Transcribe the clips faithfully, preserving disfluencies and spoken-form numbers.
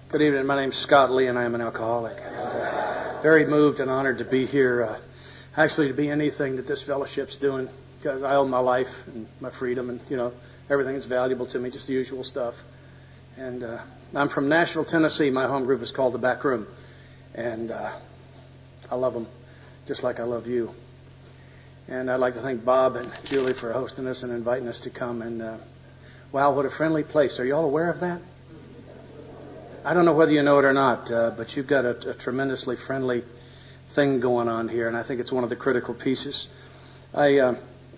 Good evening. My name's Scott Lee, and I am an alcoholic. Uh, very moved and honored to be here. Uh, actually, to be anything that this fellowship's doing, because I owe my life and my freedom, and you know everything is valuable to me, just the usual stuff. And uh, I'm from Nashville, Tennessee. My home group is called the Back Room, and uh, I love them just like I love you. And I'd like to thank Bob and Julie for hosting us and inviting us to come. And uh, wow, what a friendly place! Are you all aware of that? I don't know whether you know it or not, uh, but you've got a, a tremendously friendly thing going on here, and I think it's one of the critical pieces. I uh,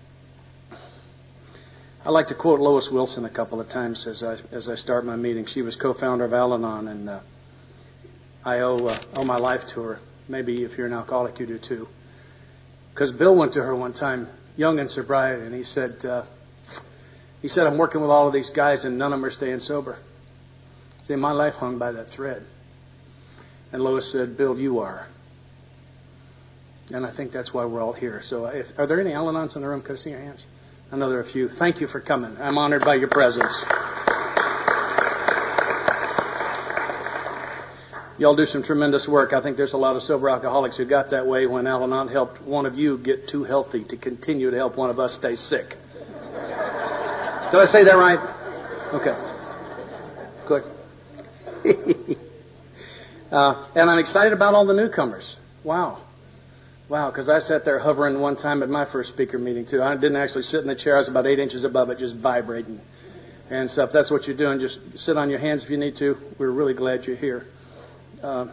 I like to quote Lois Wilson a couple of times as I as I start my meeting. She was co-founder of Al-Anon, and uh, I owe uh, owe my life to her. Maybe if you're an alcoholic, you do too. Because Bill went to her one time, young in sobriety, and he said uh, he said I'm working with all of these guys, and none of them are staying sober. See, my life hung by that thread. And Lois said, Bill, you are. And I think that's why we're all here. So if, are there any Al-Anons in the room? Could I see your hands? I know there are a few. Thank you for coming. I'm honored by your presence. Y'all do some tremendous work. I think there's a lot of sober alcoholics who got that way when Al-Anon helped one of you get too healthy to continue to help one of us stay sick. Did I say that right? Okay. Good. uh, and I'm excited about all the newcomers. Wow. Wow, because I sat there hovering one time at my first speaker meeting, too. I didn't actually sit in the chair. I was about eight inches above it, just vibrating. And so if that's what you're doing, just sit on your hands if you need to. We're really glad you're here. Uh,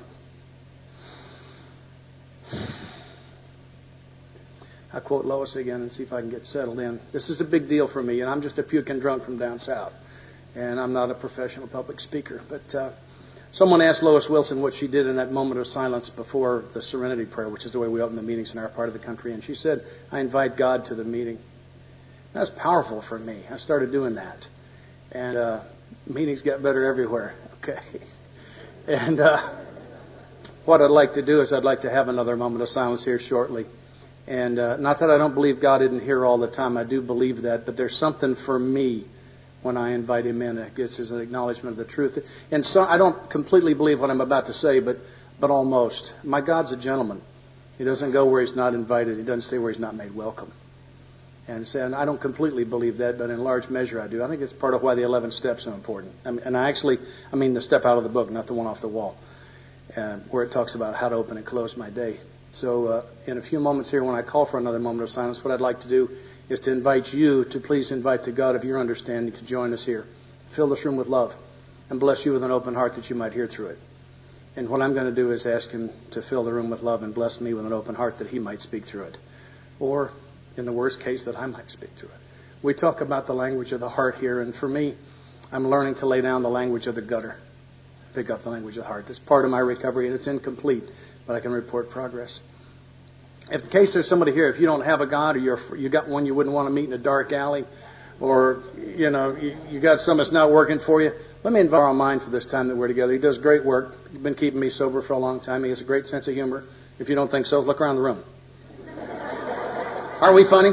I'll quote Lois again and see if I can get settled in. This is a big deal for me, and I'm just a puking drunk from down south. And I'm not a professional public speaker. But uh, someone asked Lois Wilson what she did in that moment of silence before the Serenity Prayer, which is the way we open the meetings in our part of the country. And she said, I invite God to the meeting. That's powerful for me. I started doing that. And uh, meetings get better everywhere. Okay. And uh, what I'd like to do is I'd like to have another moment of silence here shortly. And uh, not that I don't believe God isn't here all the time. I do believe that. But there's something for me when I invite him in. I guess is an acknowledgement of the truth. And so I don't completely believe what I'm about to say, but but almost. My God's a gentleman. He doesn't go where he's not invited. He doesn't stay where he's not made welcome. And, so, and I don't completely believe that, but in large measure I do. I think it's part of why the eleven steps are important. I mean, and I actually, I mean the step out of the book, not the one off the wall, uh, where it talks about how to open and close my day. So uh, in a few moments here, when I call for another moment of silence, what I'd like to do is to invite you to please invite the God of your understanding to join us here. Fill this room with love and bless you with an open heart that you might hear through it. And what I'm going to do is ask him to fill the room with love and bless me with an open heart that he might speak through it. Or, in the worst case, that I might speak through it. We talk about the language of the heart here, and for me, I'm learning to lay down the language of the gutter, pick up the language of the heart. That's part of my recovery, and it's incomplete, but I can report progress. If in case there's somebody here, if you don't have a God, or you're, you got one you wouldn't want to meet in a dark alley, or you know you, you got something that's not working for you, let me invite our mind for this time that we're together. He does great work. He's been keeping me sober for a long time. He has a great sense of humor. If you don't think so, look around the room. Aren't we funny?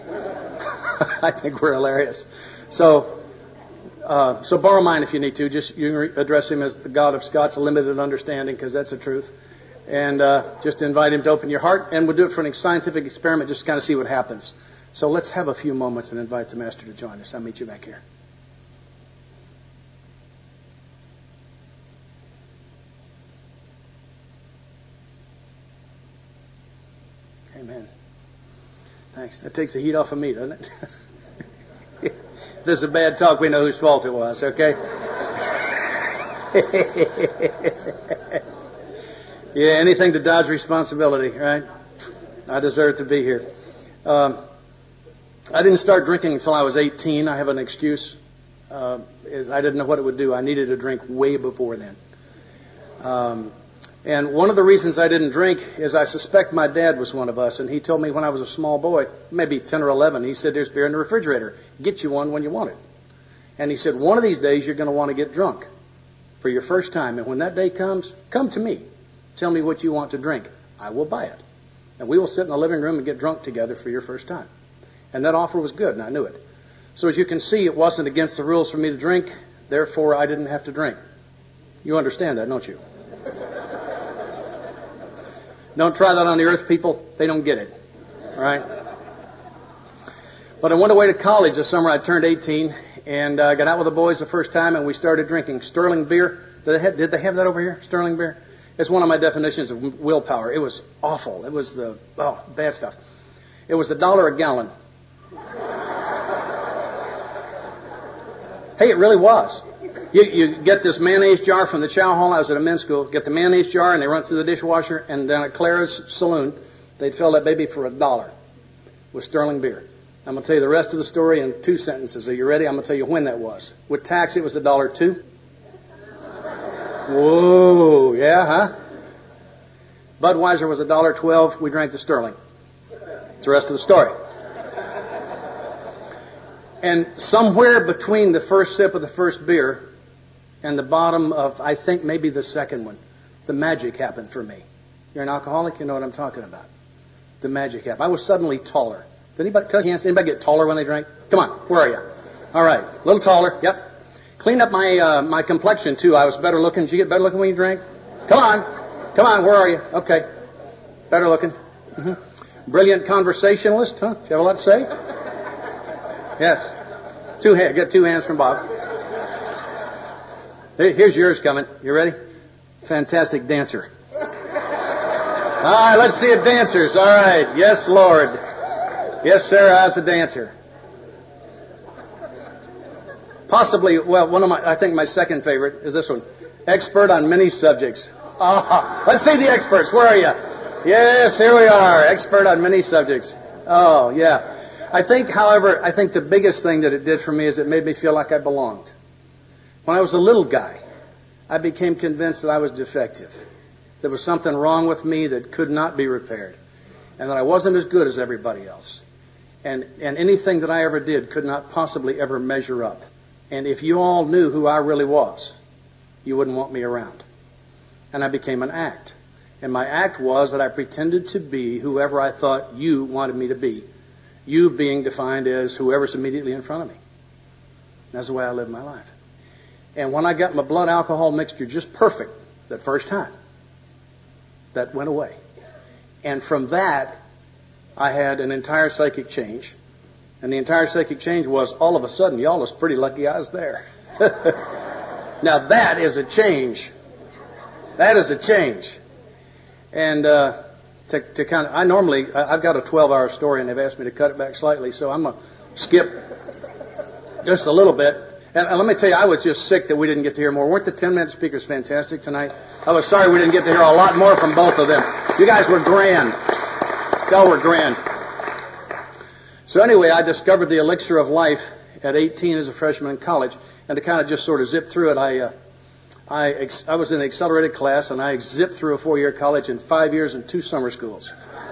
I think we're hilarious. So, uh, so borrow mine if you need to. Just you can re- address him as the God of Scott's limited understanding, because that's the truth. And uh, just invite him to open your heart, and we'll do it for an scientific experiment, just to kind of see what happens. So let's have a few moments and invite the Master to join us. I'll meet you back here. Amen. Thanks. That takes the heat off of me, doesn't it? If this is a bad talk, we know whose fault it was, okay? Yeah, anything to dodge responsibility, right? I deserve to be here. Um, I didn't start drinking until I was eighteen. I have an excuse. Uh, is I didn't know what it would do. I needed a drink way before then. Um, and one of the reasons I didn't drink is I suspect my dad was one of us. And he told me when I was a small boy, maybe ten or eleven, he said, there's beer in the refrigerator. Get you one when you want it. And he said, one of these days you're going to want to get drunk for your first time. And when that day comes, come to me. Tell me what you want to drink. I will buy it. And we will sit in the living room and get drunk together for your first time. And that offer was good, and I knew it. So as you can see, it wasn't against the rules for me to drink. Therefore, I didn't have to drink. You understand that, don't you? Don't try that on the earth, people. They don't get it. All right? But I went away to college this summer. I turned eighteen and uh, got out with the boys the first time, and we started drinking Sterling beer. Did they, have, did they have that over here? Sterling beer? It's one of my definitions of willpower. It was awful. It was the, oh, bad stuff. It was a dollar a gallon. Hey, it really was. You, you get this mayonnaise jar from the chow hall. I was at a men's school. Get the mayonnaise jar, and they run it through the dishwasher. And down at Clara's Saloon, they'd fill that baby for a dollar with Sterling beer. I'm going to tell you the rest of the story in two sentences. Are you ready? I'm going to tell you when that was. With tax, it was a dollar two. Whoa, yeah, huh? Budweiser was a dollar twelve. We drank the Sterling. That's the rest of the story. And somewhere between the first sip of the first beer and the bottom of, I think, maybe the second one, the magic happened for me. You're an alcoholic, you know what I'm talking about. The magic happened. I was suddenly taller. Did anybody, anybody get taller when they drank? Come on, where are you? All right, a little taller, yep. Cleaned up my uh, my complexion, too. I was better looking. Did you get better looking when you drank? Come on, come on, where are you? Okay, better looking. Mm-hmm. Brilliant conversationalist, huh? Did you have a lot to say? Yes. Two hands. Get two hands from Bob. Here's yours coming. You ready? Fantastic dancer. All right, let's see a dancers. All right. Yes, Lord. Yes, sir. How's a dancer? Possibly, well, one of my, I think my second favorite is this one. Expert on many subjects. Ah, let's see the experts. Where are you? Yes, here we are. Expert on many subjects. Oh, yeah. I think, however, I think the biggest thing that it did for me is it made me feel like I belonged. When I was a little guy, I became convinced that I was defective. There was something wrong with me that could not be repaired. And that I wasn't as good as everybody else. And, and anything that I ever did could not possibly ever measure up. And if you all knew who I really was, you wouldn't want me around. And I became an act. And my act was that I pretended to be whoever I thought you wanted me to be. You being defined as whoever's immediately in front of me. That's the way I lived my life. And when I got my blood alcohol mixture just perfect that first time, that went away. And from that, I had an entire psychic change. And the entire psychic change was, all of a sudden, y'all was pretty lucky I was there. Now that is a change. That is a change. And uh, to, to kind of, I normally, I've got a twelve-hour story, and they've asked me to cut it back slightly, so I'm going to skip just a little bit. And, and let me tell you, I was just sick that we didn't get to hear more. Weren't the ten-minute speakers fantastic tonight? I was sorry we didn't get to hear a lot more from both of them. You guys were grand. Y'all were grand. So anyway, I discovered the elixir of life at eighteen as a freshman in college. And to kind of just sort of zip through it, I uh, I, ex- I was in the accelerated class, and I zipped through a four-year college in five years and two summer schools.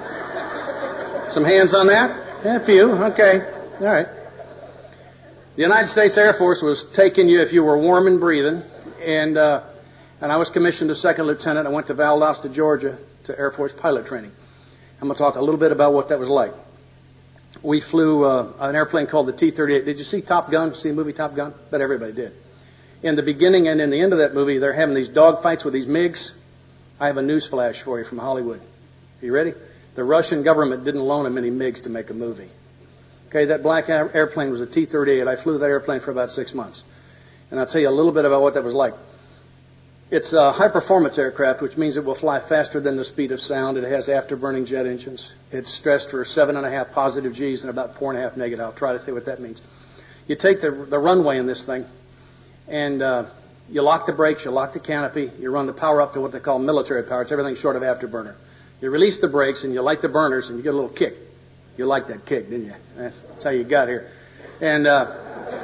Some hands on that? Yeah, a few. Okay. All right. The United States Air Force was taking you if you were warm and breathing. And uh, and I was commissioned as second lieutenant. I went to Valdosta, Georgia, to Air Force pilot training. I'm going to talk a little bit about what that was like. We flew uh, an airplane called the T thirty-eight. Did you see Top Gun? See the movie Top Gun? Bet everybody did. In the beginning and in the end of that movie, they're having these dog fights with these MiGs. I have a news flash for you from Hollywood. Are you ready? The Russian government didn't loan them any MiGs to make a movie. Okay, that black airplane was a T thirty-eight. I flew that airplane for about six months. And I'll tell you a little bit about what that was like. It's a high-performance aircraft, which means it will fly faster than the speed of sound. It has afterburning jet engines. It's stressed for seven and a half positive G's and about four and a half negative. I'll try to tell you what that means. You take the, the runway in this thing, and uh, you lock the brakes, you lock the canopy, you run the power up to what they call military power. It's everything short of afterburner. You release the brakes, and you light the burners, and you get a little kick. You liked that kick, didn't you? That's, that's how you got here. And, uh,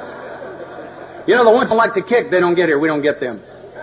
you know, the ones that like the kick, they don't get here. We don't get them.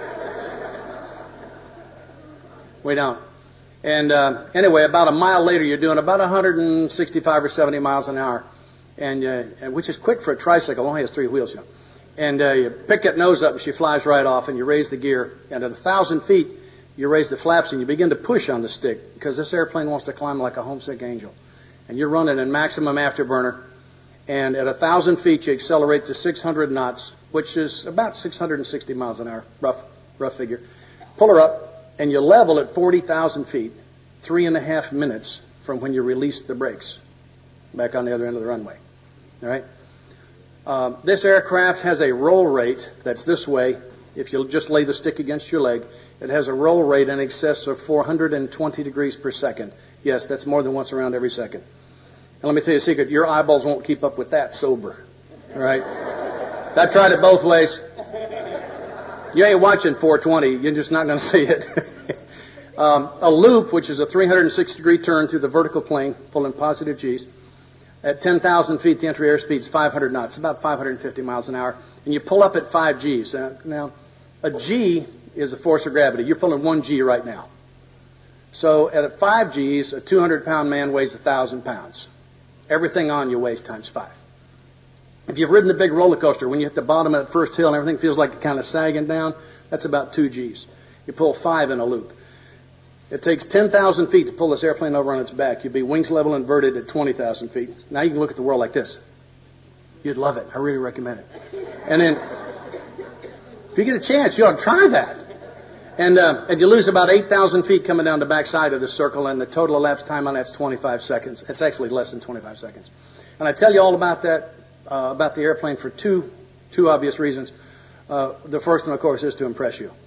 We don't. And uh, anyway, about a mile later, you're doing about one hundred sixty-five or seventy miles an hour, and uh, which is quick for a tricycle. It only has three wheels, you know. And uh, you pick that nose up, and she flies right off, and you raise the gear. And at one thousand feet, you raise the flaps, and you begin to push on the stick, because this airplane wants to climb like a homesick angel. And you're running in maximum afterburner. And at one thousand feet, you accelerate to six hundred knots, which is about six hundred sixty miles an hour, rough, rough figure. Pull her up, and you level at forty thousand feet, three and a half minutes from when you release the brakes back on the other end of the runway. All right? Um, this aircraft has a roll rate that's this way. If you'll just lay the stick against your leg, it has a roll rate in excess of four hundred twenty degrees per second. Yes, that's more than once around every second. And let me tell you a secret. Your eyeballs won't keep up with that sober. All right? I've tried it both ways. You ain't watching four twenty. You're just not going to see it. um, a loop, which is a three hundred sixty degree turn through the vertical plane, pulling positive G's. At ten thousand feet, the entry airspeed is five hundred knots, about five hundred fifty miles an hour. And you pull up at five G's. Uh, now, a G is the force of gravity. You're pulling one G right now. So at five G's, a two hundred pound man weighs one thousand pounds. Everything on you weighs times five. If you've ridden the big roller coaster, when you hit the bottom of that first hill and everything feels like it's kind of sagging down, that's about two G's. You pull five in a loop. It takes ten thousand feet to pull this airplane over on its back. You'd be wings level inverted at twenty thousand feet. Now you can look at the world like this. You'd love it. I really recommend it. And then, if you get a chance, you ought to try that. And, uh, and you lose about eight thousand feet coming down the backside of the circle, and the total elapsed time on that's twenty-five seconds. It's actually less than twenty-five seconds. And I tell you all about that, uh, about the airplane for two, two obvious reasons. Uh, the first one, of course, is to impress you.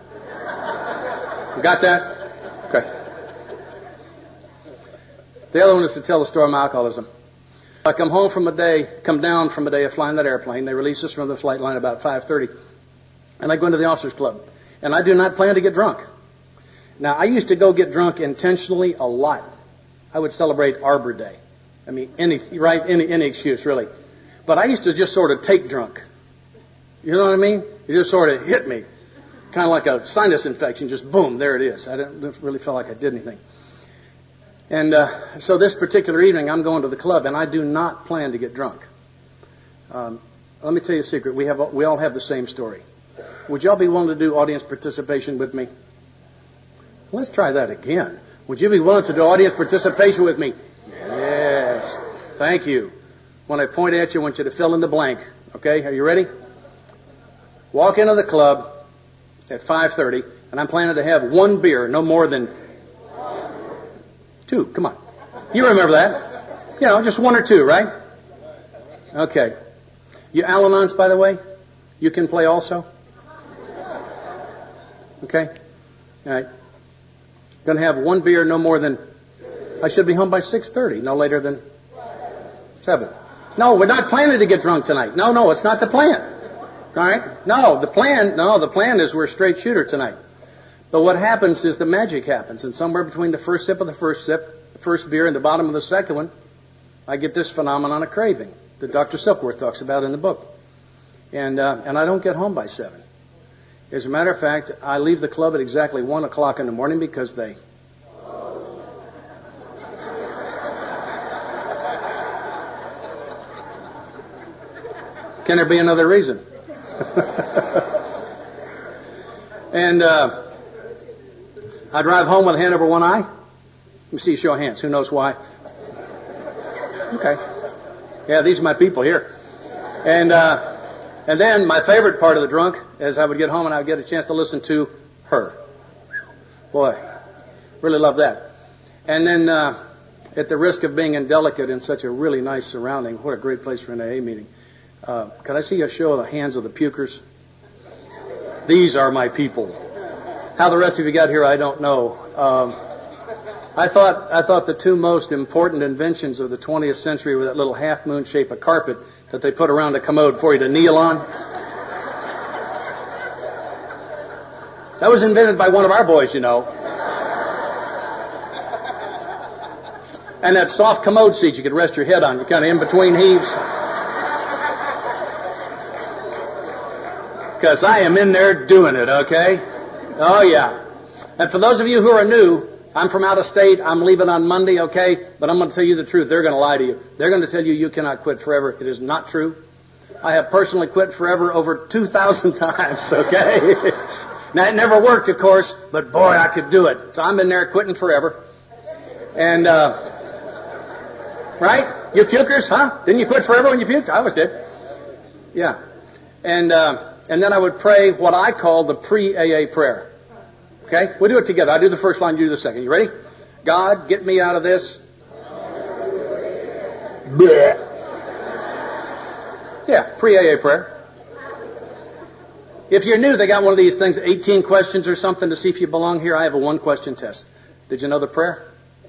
You got that? Okay. The other one is to tell the story of my alcoholism. I come home from a day, come down from a day of flying that airplane. They release us from the flight line about five thirty. And I go into the officers club. And I do not plan to get drunk. Now, I used to go get drunk intentionally a lot. I would celebrate Arbor Day. I mean, any, right, any, any excuse, really. But I used to just sort of take drunk. You know what I mean? It just sort of hit me. Kind of like a sinus infection, just boom, there it is. I didn't really feel like I did anything. And uh, so this particular evening, I'm going to the club, and I do not plan to get drunk. Um, let me tell you a secret. We have we all have the same story. Would y'all be willing to do audience participation with me? Let's try that again. Would you be willing to do audience participation with me? Yes. Thank you. When I point at you, I want you to fill in the blank. Okay, are you ready? Walk into the club at five thirty, and I'm planning to have one beer, no more than two. Come on. You remember that. You know, just one or two, right? Okay. You Al-Anons, by the way, you can play also? Okay? All right. Going to have one beer, no more than... I should be home by six thirty, no later than seven. No, we're not planning to get drunk tonight. No, no, it's not the plan. All right? No, the plan, no, the plan is we're a straight shooter tonight. But what happens is the magic happens. And somewhere between the first sip of the first sip, the first beer, and the bottom of the second one, I get this phenomenon of craving that Doctor Silkworth talks about in the book. And, uh, and I don't get home by seven. As a matter of fact, I leave the club at exactly one o'clock in the morning because they... Can there be another reason? And uh, I drive home with a hand over one eye. Let me see you show of hands. Who knows why? Okay. Yeah, these are my people here. And... Uh, And then my favorite part of the drunk is I would get home and I would get a chance to listen to her. Boy, really love that. And then uh, at the risk of being indelicate in such a really nice surrounding, what a great place for an A A meeting. Uh, could I see a show of the hands of the pukers? These are my people. How the rest of you got here, I don't know. Um, I thought I thought the two most important inventions of the twentieth century were that little half-moon shape of carpet that they put around a commode for you to kneel on. That was invented by one of our boys, you know. And that soft commode seat you could rest your head on. You're kind of in between heaves. Because I am in there doing it, okay? Oh, yeah. And for those of you who are new, I'm from out of state. I'm leaving on Monday, okay? But I'm going to tell you the truth. They're going to lie to you. They're going to tell you you cannot quit forever. It is not true. I have personally quit forever over two thousand times, okay? Now, it never worked, of course, but boy, I could do it. So I'm in there quitting forever. And, uh, right? You pukers, huh? Didn't you quit forever when you puked? I always did. Yeah. And uh, and then I would pray what I call the pre-A A prayer. Okay? We'll do it together. I do the first line, you do the second. You ready? God, get me out of this. Blech. Yeah, pre-A A prayer. If you're new, they got one of these things, eighteen questions or something to see if you belong here. I have a one-question test. Did you know the prayer?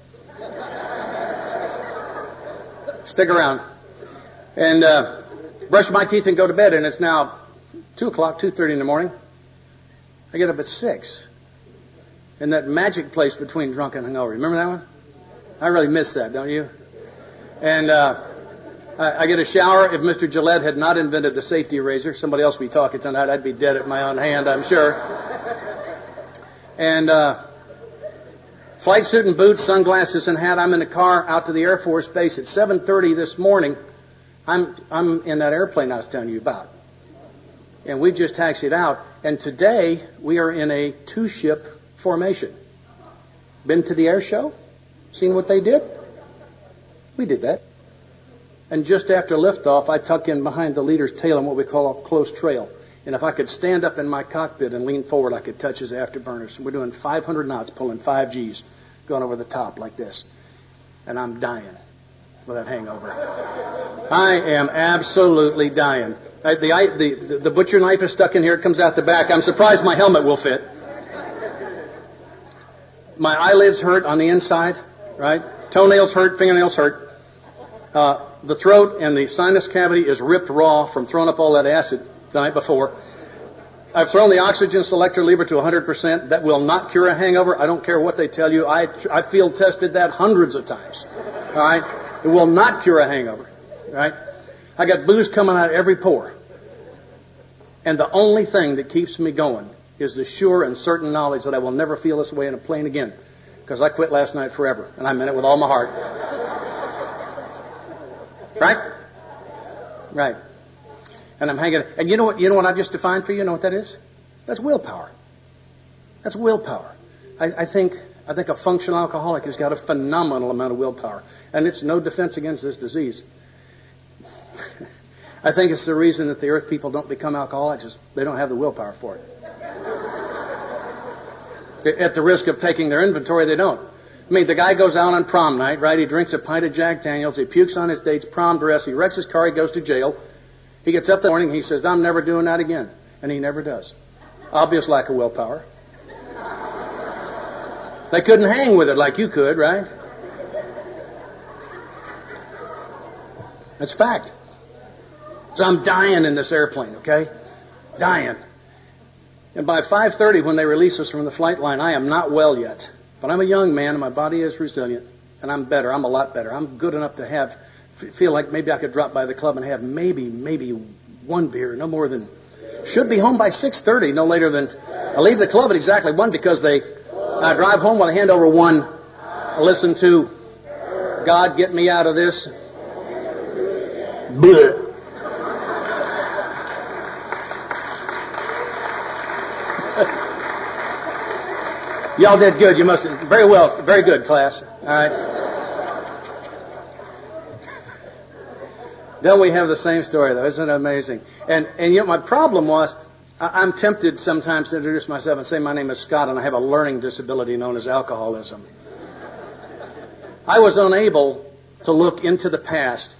Stick around. And uh, brush my teeth and go to bed. And it's now two o'clock, two thirty in the morning. I get up at six. In that magic place between drunk and hungover. Remember that one? I really miss that, don't you? And uh, I, I get a shower. If Mister Gillette had not invented the safety razor, somebody else would be talking tonight. I'd be dead at my own hand, I'm sure. And uh, flight suit and boots, sunglasses and hat. I'm in the car out to the Air Force Base at seven thirty this morning. I'm I'm in that airplane I was telling you about. And we just taxied out. And today we are in a two-ship formation. Been to the air show? Seen what they did? We did that. And just after liftoff, I tuck in behind the leader's tail in what we call a close trail. And if I could stand up in my cockpit and lean forward, I could touch his afterburners. And we're doing five hundred knots, pulling five G's, going over the top like this. And I'm dying with that hangover. I am absolutely dying. I, the, I, the, the butcher knife is stuck in here. It comes out the back. I'm surprised my helmet will fit. My eyelids hurt on the inside, right? Toenails hurt, fingernails hurt. Uh, the throat and the sinus cavity is ripped raw from throwing up all that acid the night before. I've thrown the oxygen selector lever to one hundred percent. That will not cure a hangover. I don't care what they tell you. I, I field tested that hundreds of times. All right? It will not cure a hangover. All right? I got booze coming out of every pore. And the only thing that keeps me going is the sure and certain knowledge that I will never feel this way in a plane again. Because I quit last night forever. And I meant it with all my heart. Right? Right. And I'm hanging. And you know what, you know what I've just defined for you? You know what that is? That's willpower. That's willpower. I, I think I think a functional alcoholic has got a phenomenal amount of willpower. And it's no defense against this disease. I think it's the reason that the earth people don't become alcoholics is they don't have the willpower for it. At the risk of taking their inventory, they don't. I mean, the guy goes out on prom night, right? He drinks a pint of Jack Daniels. He pukes on his date's prom dress. He wrecks his car. He goes to jail. He gets up that morning. He says, I'm never doing that again. And he never does. Obvious lack of willpower. They couldn't hang with it like you could, right? That's fact. So I'm dying in this airplane, okay? Dying. And by five thirty, when they release us from the flight line, I am not well yet. But I'm a young man, and my body is resilient. And I'm better. I'm a lot better. I'm good enough to have, feel like maybe I could drop by the club and have maybe, maybe one beer. No more than, should be home by six thirty, no later than, I leave the club at exactly one because they, I drive home with a hand over one. I listen to, God, get me out of this. Bleh. Y'all did good. You must have, very well, very good, class. All right. Don't we have the same story, though? Isn't it amazing? And and you know, my problem was, I, I'm tempted sometimes to introduce myself and say my name is Scott, and I have a learning disability known as alcoholism. I was unable to look into the past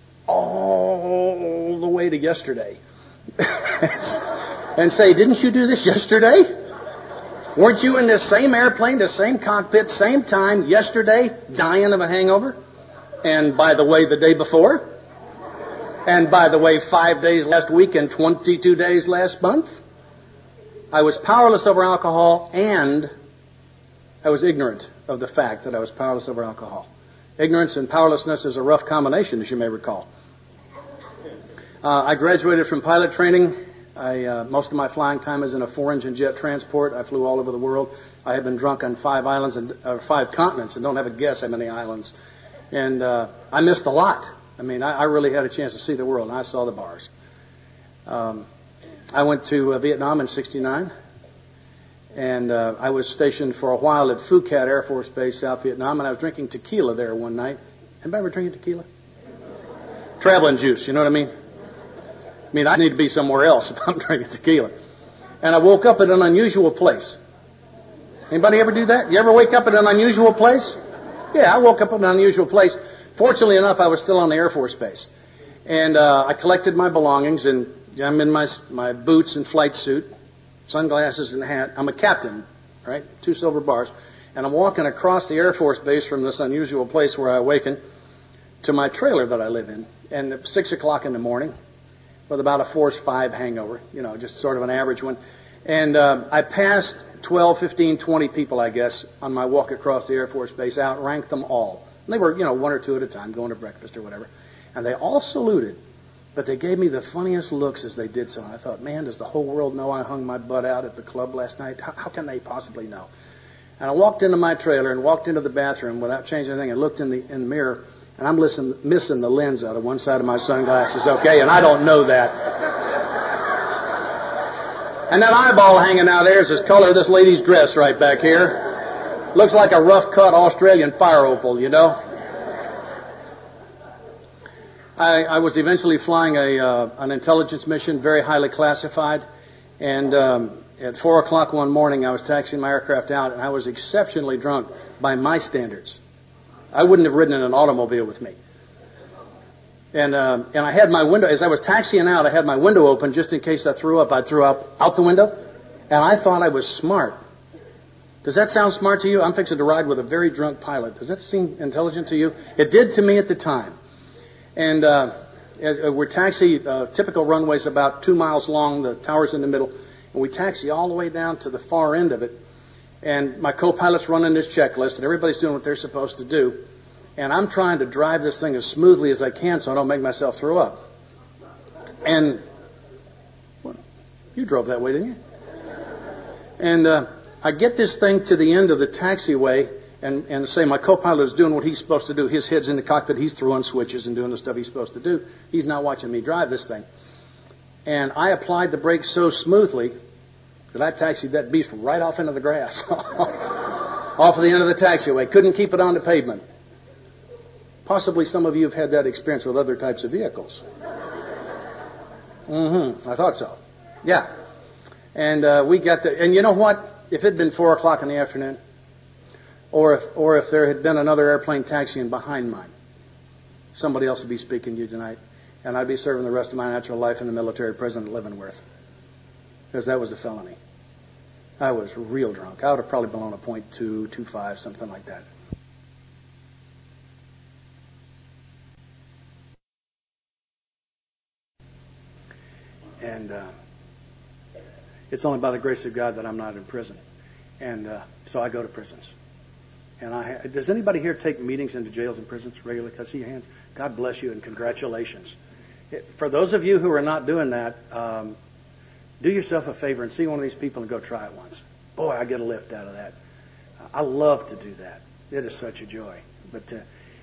all the way to yesterday and say, didn't you do this yesterday? Weren't you in this same airplane, the same cockpit, same time yesterday, dying of a hangover? And by the way, the day before? And by the way, five days last week and twenty-two days last month? I was powerless over alcohol, and I was ignorant of the fact that I was powerless over alcohol. Ignorance and powerlessness is a rough combination, as you may recall. Uh, I graduated from pilot training. I, uh, most of my flying time is in a four-engine jet transport. I flew all over the world. I have been drunk on five islands and uh, five continents, and don't have a guess how many islands. And uh, I missed a lot. I mean, I, I really had a chance to see the world, and I saw the bars. Um, I went to uh, Vietnam in sixty-nine, and uh, I was stationed for a while at Phu Cat Air Force Base, South Vietnam, and I was drinking tequila there one night. Anybody ever drinking tequila? Traveling juice, you know what I mean? I mean, I need to be somewhere else if I'm drinking tequila. And I woke up at an unusual place. Anybody ever do that? You ever wake up at an unusual place? Yeah, I woke up at an unusual place. Fortunately enough, I was still on the Air Force Base. And uh, I collected my belongings, and I'm in my my boots and flight suit, sunglasses and hat. I'm a captain, right? Two silver bars. And I'm walking across the Air Force Base from this unusual place where I awakened to my trailer that I live in. And at six o'clock in the morning, with about a Force five hangover, you know, just sort of an average one. And uh, I passed twelve, fifteen, twenty people, I guess, on my walk across the Air Force Base, outranked them all. And they were, you know, one or two at a time, going to breakfast or whatever. And they all saluted, but they gave me the funniest looks as they did so. And I thought, man, does the whole world know I hung my butt out at the club last night? How, how can they possibly know? And I walked into my trailer and walked into the bathroom without changing anything and looked in the, in the mirror, and I'm listen, missing the lens out of one side of my sunglasses, okay? And I don't know that. And that eyeball hanging out there is the color of this lady's dress right back here. Looks like a rough-cut Australian fire opal, you know? I, I was eventually flying a uh, an intelligence mission, very highly classified, and um, at four o'clock one morning, I was taxiing my aircraft out, and I was exceptionally drunk by my standards. I wouldn't have ridden in an automobile with me. And um, and I had my window, as I was taxiing out, I had my window open just in case I threw up. I'd throw up out the window, and I thought I was smart. Does that sound smart to you? I'm fixing to ride with a very drunk pilot. Does that seem intelligent to you? It did to me at the time. And uh, as uh, we're taxi, uh, typical runway's about two miles long, the tower's in the middle, and we taxi all the way down to the far end of it. And my co-pilot's running this checklist, and everybody's doing what they're supposed to do. And I'm trying to drive this thing as smoothly as I can so I don't make myself throw up. And well, you drove that way, didn't you? And uh, I get this thing to the end of the taxiway, and, and say my co-pilot is doing what he's supposed to do. His head's in the cockpit. He's throwing switches and doing the stuff he's supposed to do. He's not watching me drive this thing. And I applied the brakes so smoothly that I taxied that beast right off into the grass. Off of the end of the taxiway. Couldn't keep it on the pavement. Possibly some of you have had that experience with other types of vehicles. Mm-hmm. I thought so. Yeah. And uh, we got the... And you know what? If it had been four o'clock in the afternoon, Or if, or if there had been another airplane taxiing behind mine, somebody else would be speaking to you tonight, and I'd be serving the rest of my natural life in the military prison at Leavenworth, because that was a felony. I was real drunk. I would have probably blown a point two, two five, something like that. And uh, it's only by the grace of God that I'm not in prison, and uh, so I go to prisons. And I, does anybody here take meetings into jails and prisons regularly? Can I see your hands? God bless you and congratulations. For those of you who are not doing that, um, do yourself a favor and see one of these people and go try it once. Boy, I get a lift out of that. I love to do that. It is such a joy. But uh,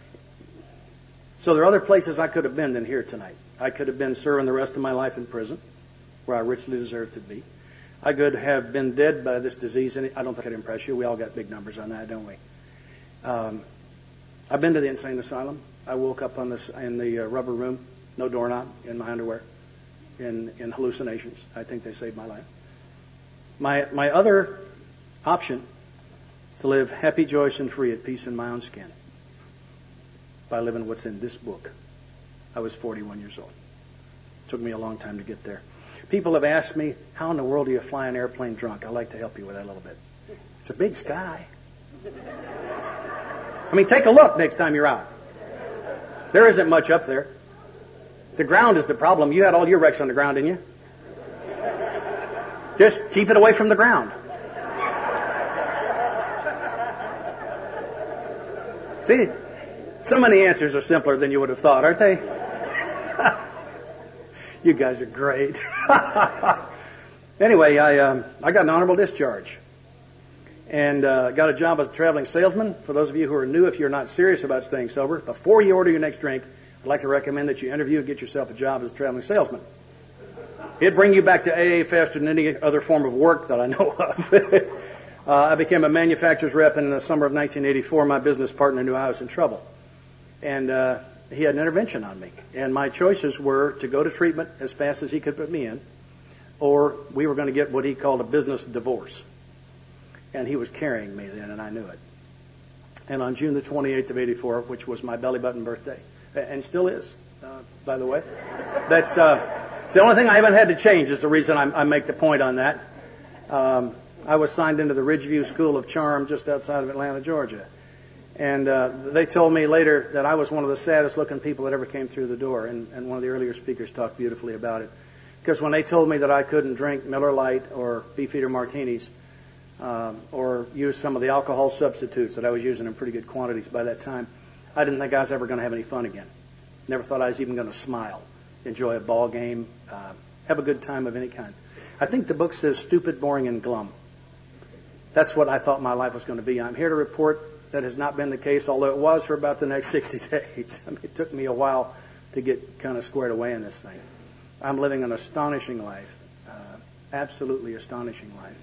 so there are other places I could have been than here tonight. I could have been serving the rest of my life in prison, where I richly deserve to be. I could have been dead by this disease, and I don't think I'd impress you. We all got big numbers on that, don't we? Um, I've been to the insane asylum. I woke up on this in the uh, rubber room, no doorknob, in my underwear, in, in hallucinations. I think they saved my life. My my other option is to live happy, joyous, and free at peace in my own skin by living what's in this book. I was forty-one years old. It took me a long time to get there. People have asked me, how in the world do you fly an airplane drunk? I'd like to help you with that a little bit. It's a big sky. I mean, take a look next time you're out. There isn't much up there. The ground is the problem. You had all your wrecks on the ground, didn't you? Just keep it away from the ground. See, so many answers are simpler than you would have thought, aren't they? You guys are great. Anyway, I um, I got an honorable discharge. And uh, got a job as a traveling salesman. For those of you who are new, if you're not serious about staying sober, before you order your next drink, I'd like to recommend that you interview and get yourself a job as a traveling salesman. It'd bring you back to A A faster than any other form of work that I know of. uh, I became a manufacturer's rep in the summer of nineteen eighty-four. My business partner knew I was in trouble. And uh, he had an intervention on me. And my choices were to go to treatment as fast as he could put me in, or we were going to get what he called a business divorce. And he was carrying me then, and I knew it. And on June the twenty-eighth of eighty-four, which was my belly button birthday, and still is, uh, by the way, that's uh, it's the only thing I haven't had to change is the reason I'm, I make the point on that. Um, I was signed into the Ridgeview School of Charm just outside of Atlanta, Georgia. And uh, they told me later that I was one of the saddest-looking people that ever came through the door, and, and one of the earlier speakers talked beautifully about it. Because when they told me that I couldn't drink Miller Lite or Beefeater martinis, um, or use some of the alcohol substitutes that I was using in pretty good quantities by that time, I didn't think I was ever going to have any fun again. Never thought I was even going to smile, enjoy a ball game, uh, have a good time of any kind. I think the book says stupid, boring, and glum. That's what I thought my life was going to be. I'm here to report that has not been the case, although it was for about the next sixty days. I mean, it took me a while to get kind of squared away in this thing. I'm living an astonishing life, uh, absolutely astonishing life.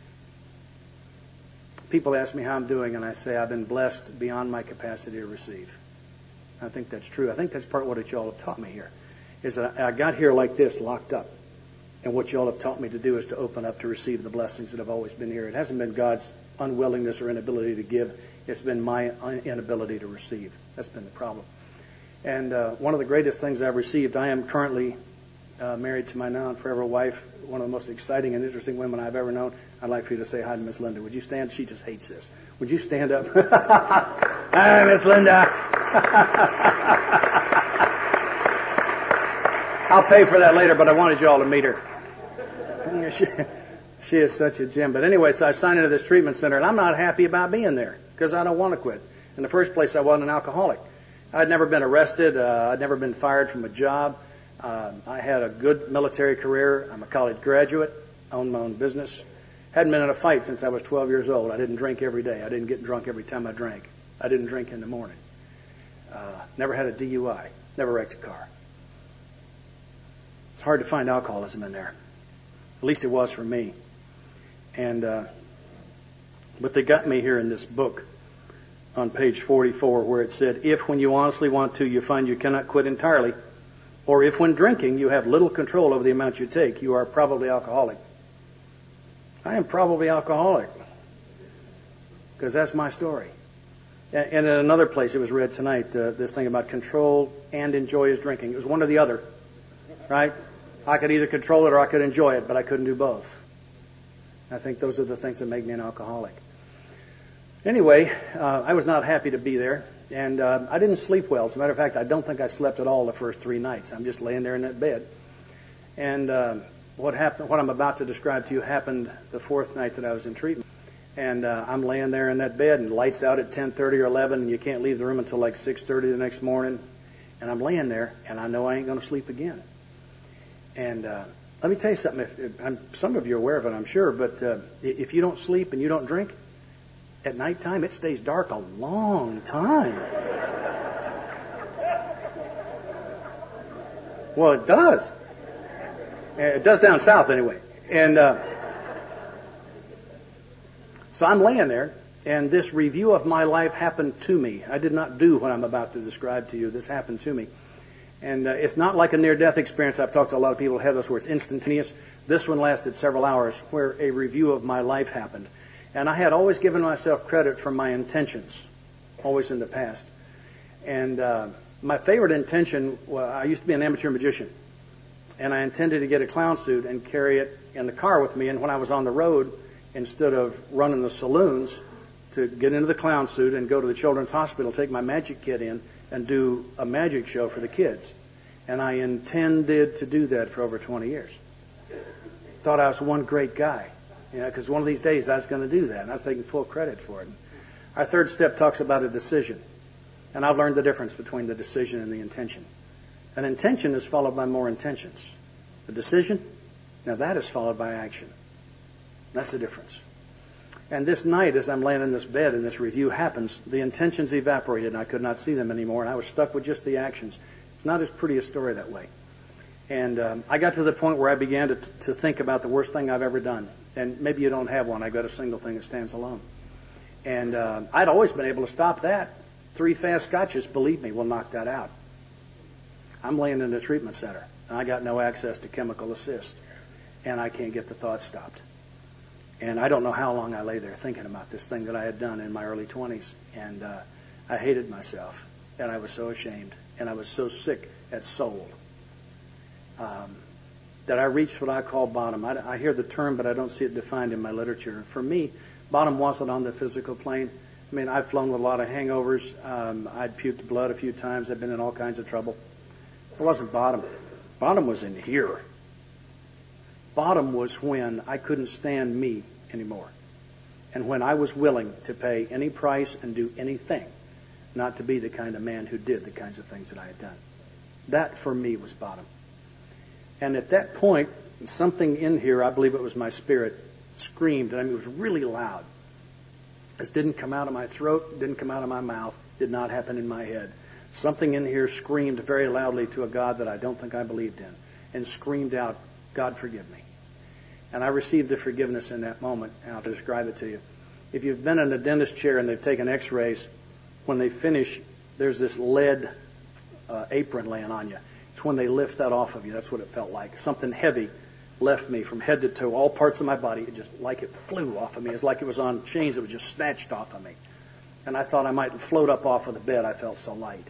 People ask me how I'm doing, and I say I've been blessed beyond my capacity to receive. I think that's true. I think that's part of what y'all have taught me here, is that I got here like this, locked up. And what y'all have taught me to do is to open up to receive the blessings that have always been here. It hasn't been God's unwillingness or inability to give. It's been my inability to receive. That's been the problem. And uh, one of the greatest things I've received, I am currently uh, married to my now and forever wife, one of the most exciting and interesting women I've ever known. I'd like for you to say hi to Miss Linda. Would you stand? She just hates this. Would you stand up? Hi, Miss Linda. I'll pay for that later, but I wanted you all to meet her. She, she is such a gem. But anyway, so I signed into this treatment center, and I'm not happy about being there because I don't want to quit. In the first place, I wasn't an alcoholic. I'd never been arrested. Uh, I'd never been fired from a job. Uh, I had a good military career. I'm a college graduate. Owned my own business. Hadn't been in a fight since I was twelve years old. I didn't drink every day. I didn't get drunk every time I drank. I didn't drink in the morning. Uh, never had a D U I. Never wrecked a car. It's hard to find alcoholism in there. At least it was for me. And uh, but they got me here in this book on page forty-four where it said, if when you honestly want to, you find you cannot quit entirely, or if when drinking you have little control over the amount you take, you are probably alcoholic. I am probably alcoholic because that's my story. And in another place it was read tonight, uh, this thing about control and enjoy his drinking. It was one or the other, right? I could either control it or I could enjoy it, but I couldn't do both. I think those are the things that make me an alcoholic. Anyway, uh, I was not happy to be there, and uh, I didn't sleep well. As a matter of fact, I don't think I slept at all the first three nights. I'm just laying there in that bed. And uh, what happened? What I'm about to describe to you happened the fourth night that I was in treatment. And uh, I'm laying there in that bed, and lights out at ten thirty or eleven, and you can't leave the room until like six thirty the next morning. And I'm laying there, and I know I ain't going to sleep again. And uh, let me tell you something. If, if, I'm, some of you are aware of it, I'm sure, but uh, if you don't sleep and you don't drink, at nighttime it stays dark a long time. Well, it does. It does down south anyway. And uh, so I'm laying there, and this review of my life happened to me. I did not do what I'm about to describe to you. This happened to me. And uh, it's not like a near-death experience. I've talked to a lot of people who have those where it's instantaneous. This one lasted several hours where a review of my life happened. And I had always given myself credit for my intentions, always in the past. And uh, my favorite intention, well, I used to be an amateur magician. And I intended to get a clown suit and carry it in the car with me. And when I was on the road, instead of running the saloons, to get into the clown suit and go to the children's hospital, take my magic kit in, and do a magic show for the kids. And I intended to do that for over twenty years. Thought I was one great guy, you know, because one of these days I was going to do that, and I was taking full credit for it. Our third step talks about a decision. And I've learned the difference between the decision and the intention. An intention is followed by more intentions. A decision, now that is followed by action. That's the difference. And this night, as I'm laying in this bed and this review happens, the intentions evaporated and I could not see them anymore, and I was stuck with just the actions. It's not as pretty a story that way. And um, I got to the point where I began to, to think about the worst thing I've ever done. And maybe you don't have one. I've got a single thing that stands alone. And uh, I'd always been able to stop that. Three fast scotches, believe me, will knock that out. I'm laying in a treatment center, and I got no access to chemical assist, and I can't get the thoughts stopped. And I don't know how long I lay there thinking about this thing that I had done in my early twenties, and uh, I hated myself, and I was so ashamed, and I was so sick at soul um, that I reached what I call bottom. I, I hear the term, but I don't see it defined in my literature. For me, bottom wasn't on the physical plane. I mean, I've flown with a lot of hangovers. Um, I'd puked blood a few times. I've been in all kinds of trouble. It wasn't bottom. Bottom was in here. Bottom was when I couldn't stand me anymore. And when I was willing to pay any price and do anything not to be the kind of man who did the kinds of things that I had done. That, for me, was bottom. And at that point, something in here, I believe it was my spirit, screamed. And I mean, it was really loud. This didn't come out of my throat, didn't come out of my mouth, did not happen in my head. Something in here screamed very loudly to a God that I don't think I believed in, and screamed out, God, forgive me. And I received the forgiveness in that moment, and I'll describe it to you. If you've been in a dentist chair and they've taken x-rays, when they finish, there's this lead uh, apron laying on you. It's when they lift that off of you. That's what it felt like. Something heavy left me from head to toe, all parts of my body. It just like it flew off of me. It's like it was on chains that was just snatched off of me. And I thought I might float up off of the bed. I felt so light.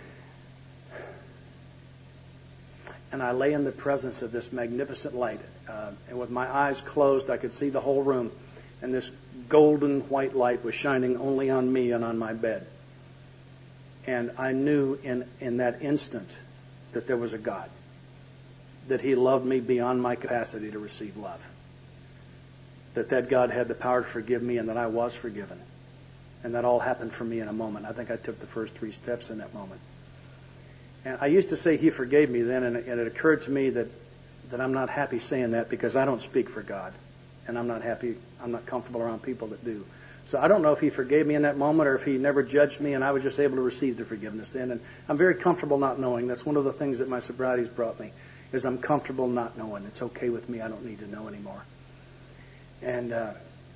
And I lay in the presence of this magnificent light. Uh, and with my eyes closed, I could see the whole room. And this golden white light was shining only on me and on my bed. And I knew in, in that instant that there was a God, that He loved me beyond my capacity to receive love, that that God had the power to forgive me and that I was forgiven. And that all happened for me in a moment. I think I took the first three steps in that moment. And I used to say He forgave me then, and it, and it occurred to me that, that I'm not happy saying that because I don't speak for God. And I'm not happy, I'm not comfortable around people that do. So I don't know if He forgave me in that moment or if He never judged me and I was just able to receive the forgiveness then. And I'm very comfortable not knowing. That's one of the things that my sobriety's brought me, is I'm comfortable not knowing. It's okay with me. I don't need to know anymore. And uh,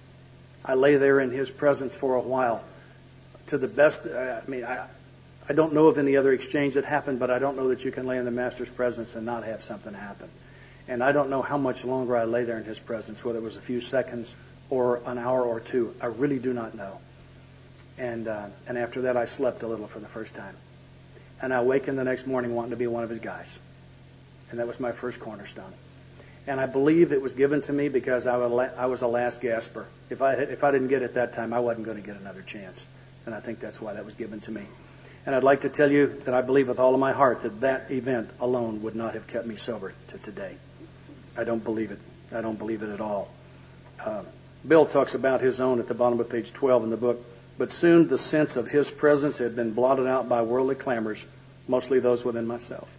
I lay there in His presence for a while. To the best, uh, I mean, I, I don't know of any other exchange that happened, but I don't know that you can lay in the Master's presence and not have something happen. And I don't know how much longer I lay there in His presence, whether it was a few seconds or an hour or two. I really do not know. And uh, and after that, I slept a little for the first time. And I awakened the next morning wanting to be one of His guys. And that was my first cornerstone. And I believe it was given to me because I was a last gasper. If I if I didn't get it that time, I wasn't going to get another chance. And I think that's why that was given to me. And I'd like to tell you that I believe with all of my heart that that event alone would not have kept me sober to today. I don't believe it. I don't believe it at all. Uh, Bill talks about his own at the bottom of page twelve in the book. But soon the sense of his presence had been blotted out by worldly clamors, mostly those within myself.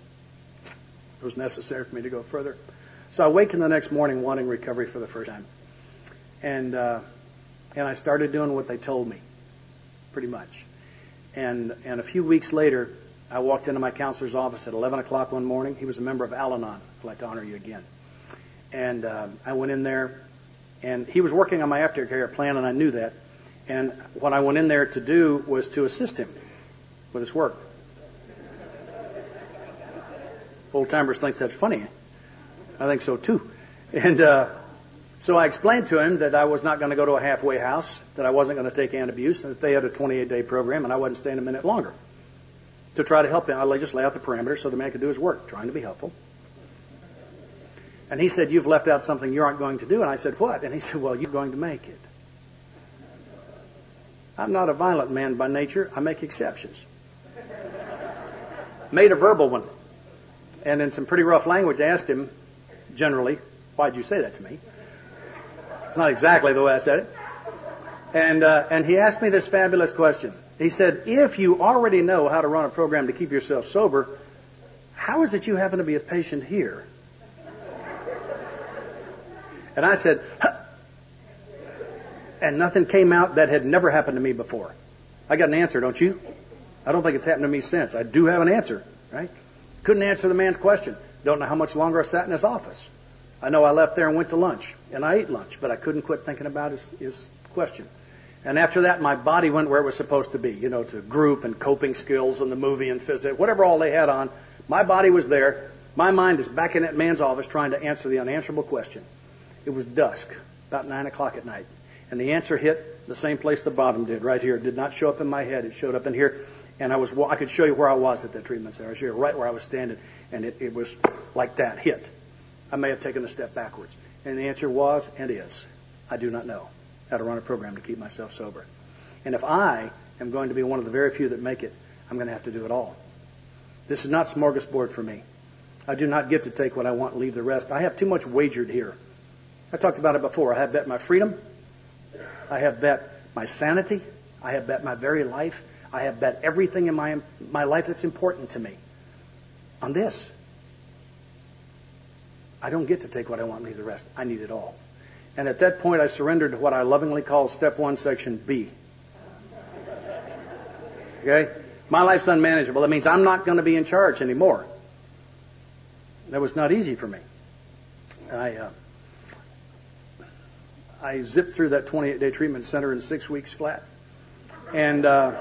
It was necessary for me to go further. So I awakened the next morning wanting recovery for the first time. And uh, and I started doing what they told me, pretty much. And and a few weeks later, I walked into my counselor's office at eleven o'clock one morning. He was a member of Al-Anon. I'd like to honor you again. And uh, I went in there, and he was working on my aftercare plan, and I knew that. And what I went in there to do was to assist him with his work. Old-timers think that's funny. I think so, too. And uh, so I explained to him that I was not going to go to a halfway house, that I wasn't going to take antabuse, and that they had a twenty-eight day program, and I wasn't staying a minute longer to try to help him. I just lay out the parameters so the man could do his work, trying to be helpful. And he said, "You've left out something you aren't going to do." And I said, "What?" And he said, "Well, you're going to make it." I'm not a violent man by nature. I make exceptions. Made a verbal one. And in some pretty rough language, asked him, generally, "Why'd you say that to me?" It's not exactly the way I said it. And uh, and he asked me this fabulous question. He said, "If you already know how to run a program to keep yourself sober, how is it you happen to be a patient here?" And I said, huh. And nothing came out that had never happened to me before. I got an answer, don't you? I don't think it's happened to me since. I do have an answer, right? Couldn't answer the man's question. Don't know how much longer I sat in his office. I know I left there and went to lunch, and I ate lunch, but I couldn't quit thinking about his, his question. And after that, my body went where it was supposed to be, you know, to group and coping skills and the movie and physics, whatever all they had on. My body was there. My mind is back in that man's office trying to answer the unanswerable question. It was dusk, about nine o'clock at night. And the answer hit the same place the bottom did, right here. It did not show up in my head. It showed up in here. And I was, I could show you where I was at that treatment center. I showed you right where I was standing. And it, it was like that, hit. I may have taken a step backwards. And the answer was and is, I do not know how to run a program to keep myself sober. And if I am going to be one of the very few that make it, I'm going to have to do it all. This is not smorgasbord for me. I do not get to take what I want and leave the rest. I have too much wagered here. I talked about it before. I have bet my freedom. I have bet my sanity. I have bet my very life. I have bet everything in my my life that's important to me on this. I don't get to take what I want and leave the rest. I need it all. And at that point, I surrendered to what I lovingly call Step one, Section B. Okay? My life's unmanageable. That means I'm not going to be in charge anymore. That was not easy for me. I uh, I zipped through that twenty-eight day treatment center in six weeks flat. And uh,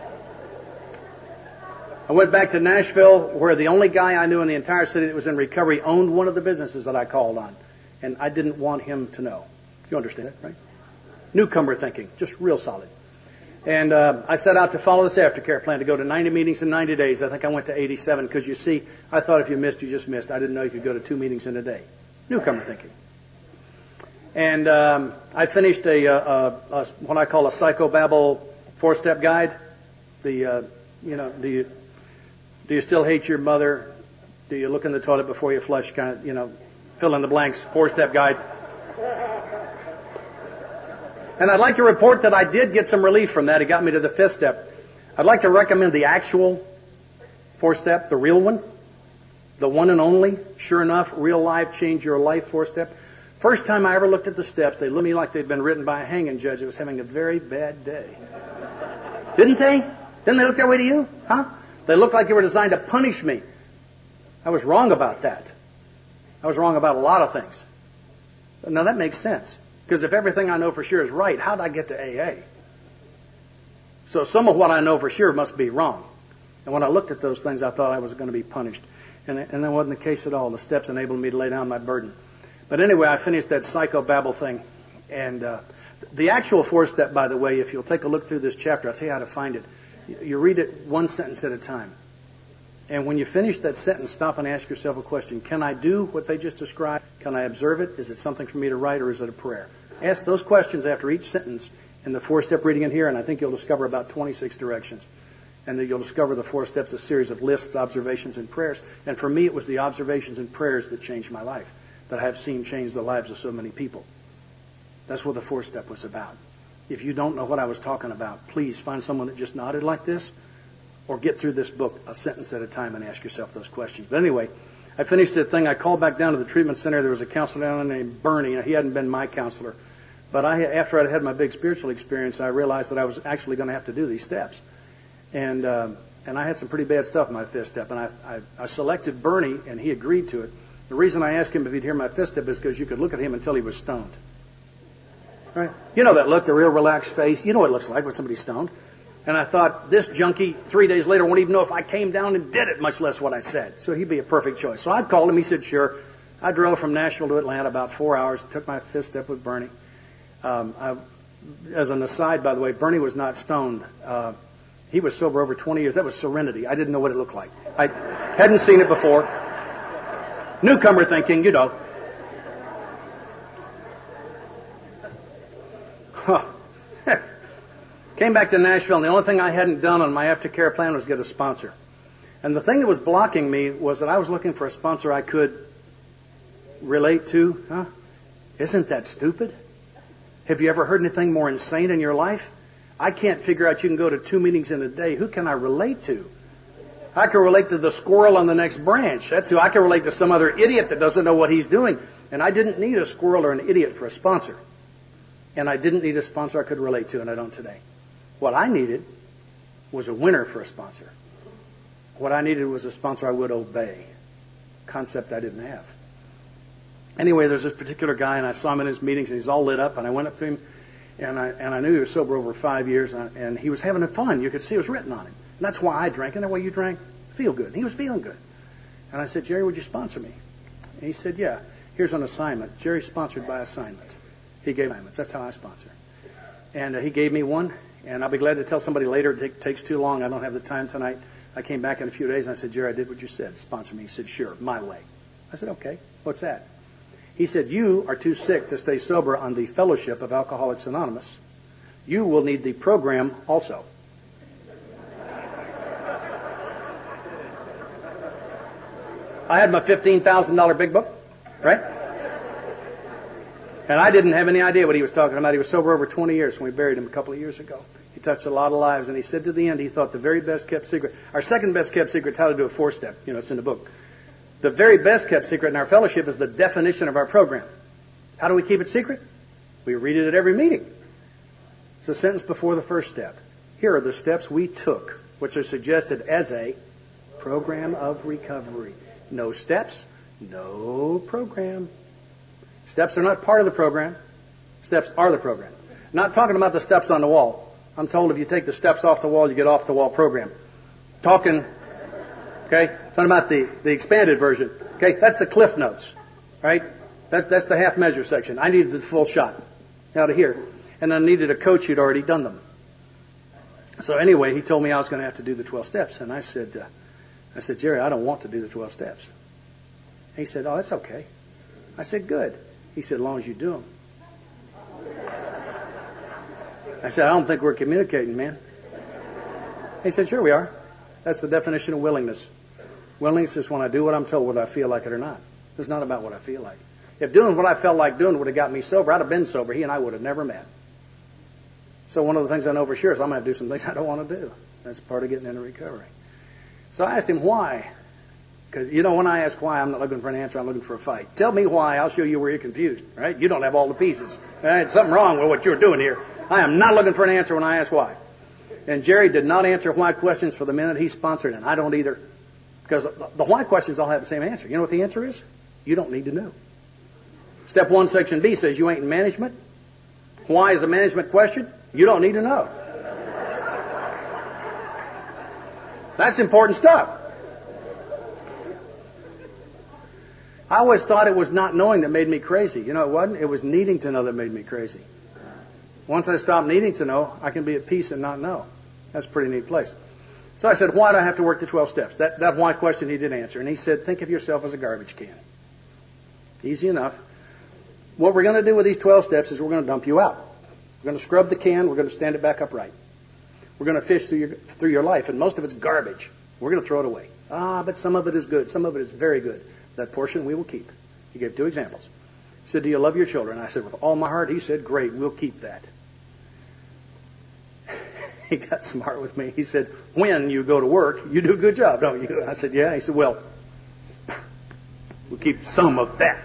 I went back to Nashville, where the only guy I knew in the entire city that was in recovery owned one of the businesses that I called on. And I didn't want him to know. You understand it, right? Newcomer thinking, just real solid. And uh, I set out to follow this aftercare plan to go to ninety meetings in ninety days. I think I went to eighty-seven because, you see, I thought if you missed, you just missed. I didn't know you could go to two meetings in a day. Newcomer thinking. And um, I finished a, a, a, a what I call a psychobabble four-step guide. The, uh, you know, do you do you still hate your mother? Do you look in the toilet before you flush? Kind of, you know, fill in the blanks. Four-step guide. And I'd like to report that I did get some relief from that. It got me to the fifth step. I'd like to recommend the actual four-step, the real one, the one and only, sure enough, real life, change your life four-step. First time I ever looked at the steps, they looked at me like they'd been written by a hanging judge that was having a very bad day. Didn't they? Didn't they look that way to you? Huh? They looked like they were designed to punish me. I was wrong about that. I was wrong about a lot of things. Now that makes sense. Because if everything I know for sure is right, how did I get to A A? So some of what I know for sure must be wrong. And when I looked at those things, I thought I was going to be punished. And, and that wasn't the case at all. The steps enabled me to lay down my burden. But anyway, I finished that psychobabble thing. And uh, the actual fourth step, by the way, if you'll take a look through this chapter, I'll tell you how to find it. You read it one sentence at a time. And when you finish that sentence, stop and ask yourself a question. Can I do what they just described? Can I observe it? Is it something for me to write, or is it a prayer? Ask those questions after each sentence in the four-step reading in here, and I think you'll discover about twenty-six directions. And then you'll discover the four steps, a series of lists, observations, and prayers. And for me, it was the observations and prayers that changed my life, that I have seen change the lives of so many people. That's what the fourth step was about. If you don't know what I was talking about, please find someone that just nodded like this, or get through this book a sentence at a time and ask yourself those questions. But anyway, I finished the thing. I called back down to the treatment center. There was a counselor down there named Bernie. He hadn't been my counselor. But I, after I'd had my big spiritual experience, I realized that I was actually going to have to do these steps. And um, and I had some pretty bad stuff in my fifth step. And I, I, I selected Bernie, and he agreed to it. The reason I asked him if he'd hear my fifth step is because you could look at him and tell he was stoned. Right? You know that look, the real relaxed face. You know what it looks like when somebody's stoned. And I thought, this junkie, three days later, won't even know if I came down and did it, much less what I said. So he'd be a perfect choice. So I called him. He said, sure. I drove from Nashville to Atlanta about four hours, took my fifth step with Bernie. Um, I, as an aside, by the way, Bernie was not stoned. Uh, he was sober over twenty years. That was serenity. I didn't know what it looked like. I hadn't seen it before. Newcomer thinking, you know. Huh. Came back to Nashville, and the only thing I hadn't done on my aftercare plan was get a sponsor. And the thing that was blocking me was that I was looking for a sponsor I could relate to. Huh? Isn't that stupid? Have you ever heard anything more insane in your life? I can't figure out you can go to two meetings in a day. Who can I relate to? I can relate to the squirrel on the next branch. That's who I can relate to, some other idiot that doesn't know what he's doing. And I didn't need a squirrel or an idiot for a sponsor. And I didn't need a sponsor I could relate to, and I don't today. What I needed was a winner for a sponsor. What I needed was a sponsor I would obey. Concept I didn't have. Anyway, there's this particular guy, and I saw him in his meetings, and he's all lit up, and I went up to him, and I and I knew he was sober over five years, and, I, and he was having fun. You could see it was written on him. And that's why I drank, and that way you drank, feel good. And he was feeling good. And I said, Jerry, would you sponsor me? And he said, yeah. Here's an assignment. Jerry's sponsored by assignment. He gave assignments. That's how I sponsor. And uh, he gave me one. And I'll be glad to tell somebody later. It t- takes too long. I don't have the time tonight. I came back in a few days and I said, Jerry, I did what you said. Sponsor me. He said, sure, my way. I said, okay. What's that? He said, you are too sick to stay sober on the Fellowship of Alcoholics Anonymous. You will need the program also. I had my fifteen thousand dollars big book, right? And I didn't have any idea what he was talking about. He was sober over twenty years when we buried him a couple of years ago. He touched a lot of lives, and he said to the end, he thought the very best kept secret. Our second best kept secret is how to do a four-step. You know, it's in the book. The very best kept secret in our fellowship is the definition of our program. How do we keep it secret? We read it at every meeting. It's a sentence before the first step. Here are the steps we took, which are suggested as a program of recovery. No steps, no program. Steps are not part of the program. Steps are the program. Not talking about the steps on the wall. I'm told if you take the steps off the wall, you get off the wall program. Talking, okay, talking about the, the expanded version. Okay, that's the Cliff Notes, right? That's, that's the half measure section. I needed the full shot out of here. And I needed a coach who'd already done them. So anyway, he told me I was going to have to do the twelve steps. And I said, uh, I said, Jerry, I don't want to do the twelve steps. He said, oh, that's okay. I said, good. He said, as long as you do them. I said, I don't think we're communicating, man. He said, sure we are. That's the definition of willingness. Willingness is when I do what I'm told, whether I feel like it or not. It's not about what I feel like. If doing what I felt like doing would have got me sober, I'd have been sober. He and I would have never met. So one of the things I know for sure is I'm going to have to do some things I don't want to do. That's part of getting into recovery. So I asked him why. Because, you know, when I ask why, I'm not looking for an answer. I'm looking for a fight. Tell me why. I'll show you where you're confused. Right? You don't have all the pieces. All right? Something wrong with what you're doing here. I am not looking for an answer when I ask why. And Jerry did not answer why questions for the minute he sponsored, and I don't either. Because the why questions all have the same answer. You know what the answer is? You don't need to know. Step one, section B says you ain't in management. Why is a management question? You don't need to know. That's important stuff. I always thought it was not knowing that made me crazy. You know, it wasn't. It was needing to know that made me crazy. Once I stopped needing to know, I can be at peace and not know. That's a pretty neat place. So I said, why do I have to work the twelve steps? That, that why question he did answer. And he said, think of yourself as a garbage can. Easy enough. What we're going to do with these twelve steps is we're going to dump you out. We're going to scrub the can. We're going to stand it back upright. We're going to fish through your, through your life, and most of it's garbage. We're going to throw it away. Ah, but some of it is good. Some of it is very good. That portion we will keep. He gave two examples. He said, do you love your children? I said, with all my heart. He said, great, we'll keep that. He got smart with me. He said, when you go to work, you do a good job, don't you? I said, yeah. He said, well, we'll keep some of that.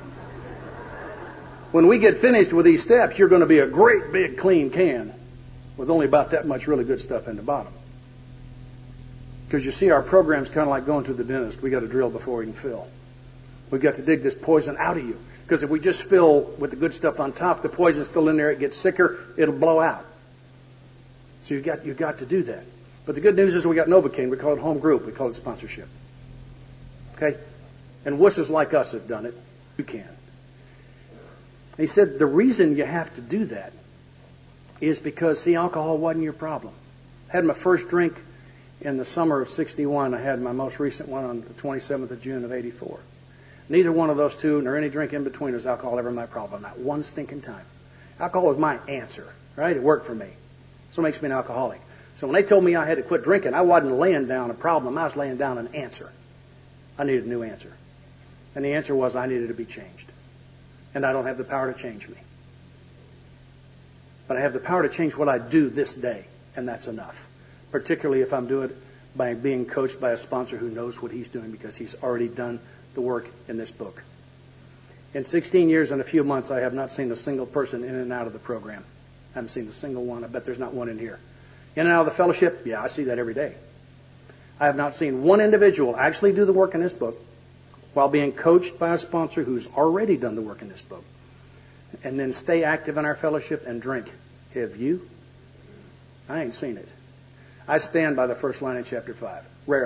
When we get finished with these steps, you're going to be a great big clean can with only about that much really good stuff in the bottom. Because you see, our program's kind of like going to the dentist. We got to drill before we can fill. We've got to dig this poison out of you. Because if we just fill with the good stuff on top, the poison's still in there, it gets sicker, it'll blow out. So you've got, you've got to do that. But the good news is we got Novocaine. We call it home group. We call it sponsorship. Okay? And wusses like us have done it. You can. He said the reason you have to do that is because, see, alcohol wasn't your problem. I had my first drink in the summer of sixty-one. I had my most recent one on the twenty-seventh of June of eighty-four. Neither one of those two, nor any drink in between, was alcohol ever my problem. Not one stinking time. Alcohol was my answer, right? It worked for me. So it makes me an alcoholic. So when they told me I had to quit drinking, I wasn't laying down a problem. I was laying down an answer. I needed a new answer. And the answer was I needed to be changed. And I don't have the power to change me. But I have the power to change what I do this day. And that's enough. Particularly if I'm doing it by being coached by a sponsor who knows what he's doing because he's already done the work in this book. In sixteen years and a few months, I have not seen a single person in and out of the program. I haven't seen a single one. I bet there's not one in here. In and out of the fellowship? Yeah, I see that every day. I have not seen one individual actually do the work in this book while being coached by a sponsor who's already done the work in this book and then stay active in our fellowship and drink. Have you? I ain't seen it. I stand by the first line in chapter five. Rarely.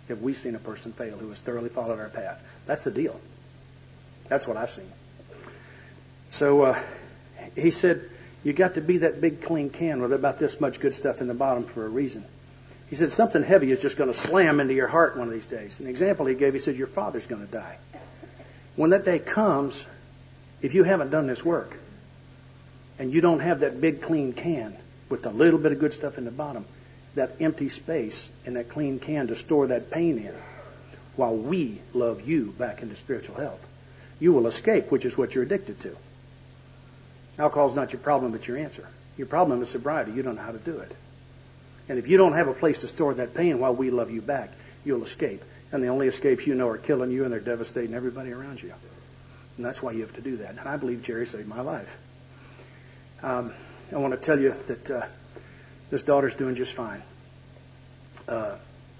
have we seen a person fail who has thoroughly followed our path. That's the deal. That's what I've seen. So uh, he said, you got to be that big clean can with about this much good stuff in the bottom for a reason. He said, something heavy is just going to slam into your heart one of these days. An example he gave, he said, your father's going to die. When that day comes, if you haven't done this work, and you don't have that big clean can with a little bit of good stuff in the bottom, that empty space in that clean can to store that pain in, while we love you back into spiritual health, you will escape, which is what you're addicted to. Alcohol's not your problem, but your answer. Your problem is sobriety. You don't know how to do it. And if you don't have a place to store that pain while we love you back, you'll escape. And the only escapes you know are killing you, and they're devastating everybody around you. And that's why you have to do that. And I believe Jerry saved my life. Um, I want to tell you that uh, this daughter's doing just fine. Uh,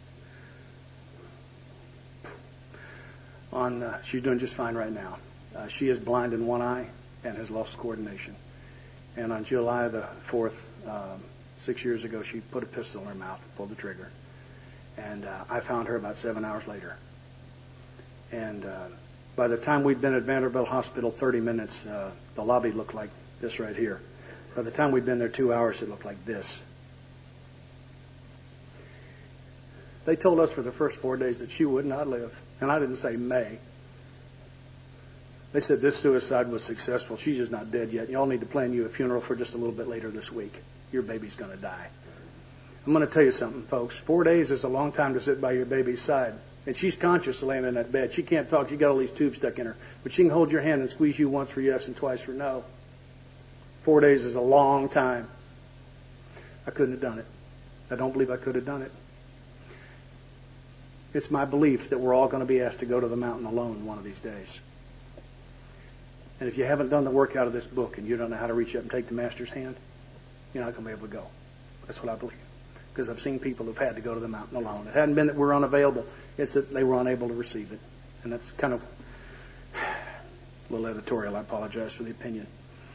on uh, she's doing just fine right now. Uh, she is blind in one eye and has lost coordination. And on July the fourth, um, six years ago, she put a pistol in her mouth and pulled the trigger. And uh, I found her about seven hours later. And uh, by the time we'd been at Vanderbilt Hospital thirty minutes, uh, the lobby looked like this right here. By the time we'd been there two hours, it looked like this. They told us for the first four days that she would not live. And I didn't say may. They said this suicide was successful. She's just not dead yet. Y'all need to plan you a funeral for just a little bit later this week. Your baby's going to die. I'm going to tell you something, folks. Four days is a long time to sit by your baby's side. And she's conscious laying in that bed. She can't talk. She got all these tubes stuck in her. But she can hold your hand and squeeze you once for yes and twice for no. Four days is a long time. I couldn't have done it. I don't believe I could have done it. It's my belief that we're all going to be asked to go to the mountain alone one of these days. And if you haven't done the work out of this book and you don't know how to reach up and take the Master's hand, you're not going to be able to go. That's what I believe. Because I've seen people who've had to go to the mountain alone. It hadn't been that we're unavailable. It's that they were unable to receive it. And that's kind of a little editorial. I apologize for the opinion.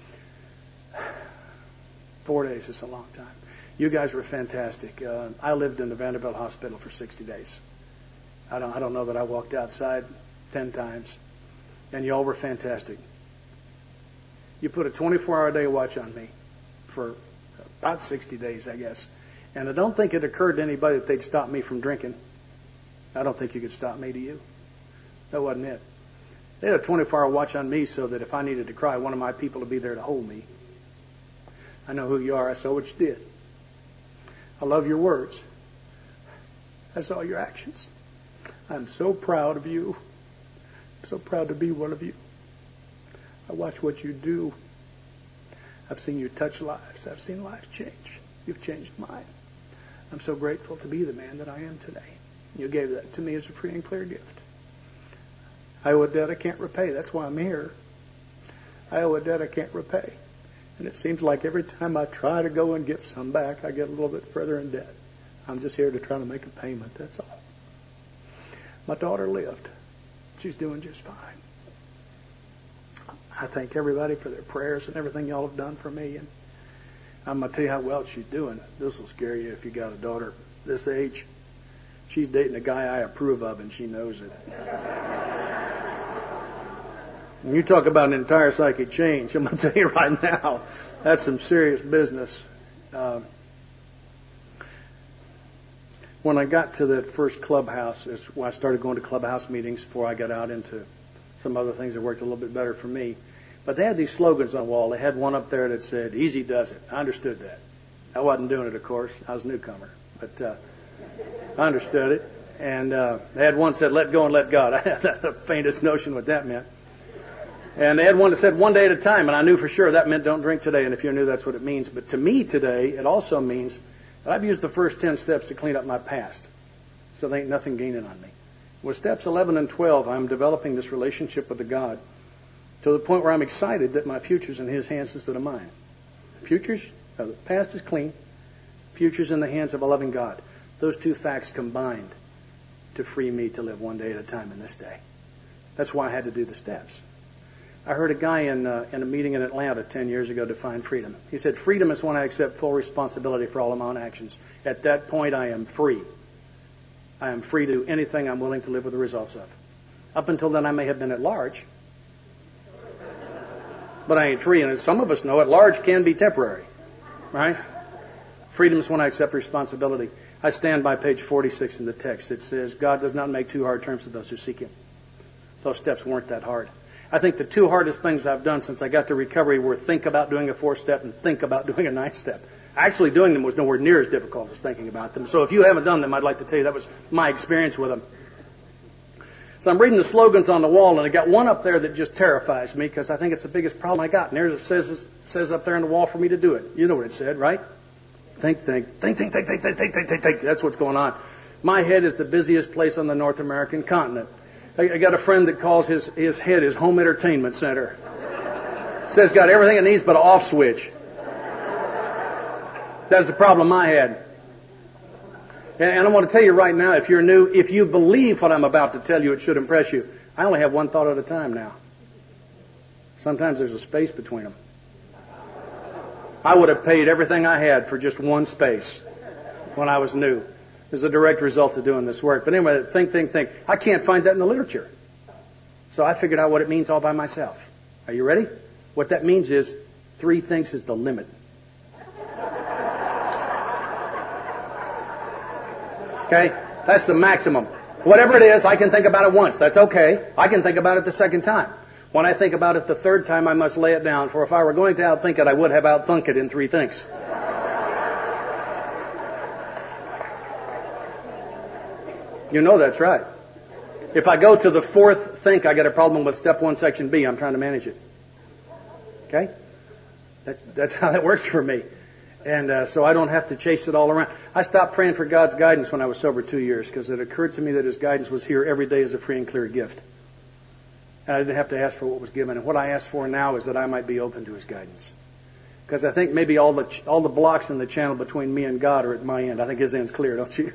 Four days is a long time. You guys were fantastic. Uh, I lived in the Vanderbilt Hospital for sixty days. I don't, I don't know that I walked outside ten times. And y'all were fantastic. You put a twenty-four hour day watch on me for about sixty days, I guess. And I don't think it occurred to anybody that they'd stop me from drinking. I don't think you could stop me, do you? That wasn't it. They had a twenty-four hour watch on me so that if I needed to cry, one of my people would be there to hold me. I know who you are. I saw what you did. I love your words. I saw your actions. I'm so proud of you. I'm so proud to be one of you. I watch what you do. I've seen you touch lives. I've seen lives change. You've changed mine. I'm so grateful to be the man that I am today. You gave that to me as a free and clear gift. I owe a debt I can't repay. That's why I'm here. I owe a debt I can't repay. And it seems like every time I try to go and give some back, I get a little bit further in debt. I'm just here to try to make a payment. That's all. My daughter lived. She's doing just fine. I thank everybody for their prayers and everything y'all have done for me. And I'm going to tell you how well she's doing. This will scare you if you got a daughter this age. She's dating a guy I approve of, and she knows it. And you talk about an entire psychic change. I'm going to tell you right now, that's some serious business. Uh, when I got to that first clubhouse, is when I started going to clubhouse meetings before I got out into some other things that worked a little bit better for me. But they had these slogans on the wall. They had one up there that said, easy does it. I understood that. I wasn't doing it, of course. I was a newcomer. But uh, I understood it. And uh, they had one that said, let go and let God. I had the faintest notion what that meant. And they had one that said, one day at a time. And I knew for sure that meant don't drink today. And if you're new, that's what it means. But to me today, it also means that I've used the first ten steps to clean up my past. So there ain't nothing gaining on me. With steps eleven and twelve, I'm developing this relationship with the God to the point where I'm excited that my future's in His hands instead of mine. Future's, uh, the past is clean. Future's in the hands of a loving God. Those two facts combined to free me to live one day at a time in this day. That's why I had to do the steps. I heard a guy in, uh, in a meeting in Atlanta ten years ago define freedom. He said, freedom is when I accept full responsibility for all of my own actions. At that point, I am free. I am free to do anything I'm willing to live with the results of. Up until then, I may have been at large, but I ain't free. And as some of us know, at large can be temporary, right? Freedom is when I accept responsibility. I stand by page forty-six in the text. It says, God does not make too hard terms to those who seek Him. Those steps weren't that hard. I think the two hardest things I've done since I got to recovery were think about doing a four-step and think about doing a nine-step. Actually doing them was nowhere near as difficult as thinking about them. So if you haven't done them, I'd like to tell you that was my experience with them. So I'm reading the slogans on the wall, and I got one up there that just terrifies me because I think it's the biggest problem I got. And there's it says, it says up there on the wall for me to do it. You know what it said, right? Think, think, think, think, think, think, think, think, think, think, think. That's what's going on. My head is the busiest place on the North American continent. I got a friend that calls his, his head his home entertainment center. Says got everything it needs but an off switch. That's the problem I had. And, and I want to tell you right now, if you're new, if you believe what I'm about to tell you, it should impress you. I only have one thought at a time now. Sometimes there's a space between them. I would have paid everything I had for just one space when I was new. As a direct result of doing this work. But anyway, think, think, think. I can't find that in the literature. So I figured out what it means all by myself. Are you ready? What that means is three thinks is the limit. Okay? That's the maximum. Whatever it is, I can think about it once. That's okay. I can think about it the second time. When I think about it the third time, I must lay it down. For if I were going to outthink it, I would have outthunk it in three thinks. You know that's right. If I go to the fourth think, I get a problem with step one, section B. I'm trying to manage it. Okay? That, that's how that works for me. And uh, so I don't have to chase it all around. I stopped praying for God's guidance when I was sober two years because it occurred to me that His guidance was here every day as a free and clear gift. And I didn't have to ask for what was given. And what I ask for now is that I might be open to His guidance. Because I think maybe all the ch- all the blocks in the channel between me and God are at my end. I think His end's clear, don't you?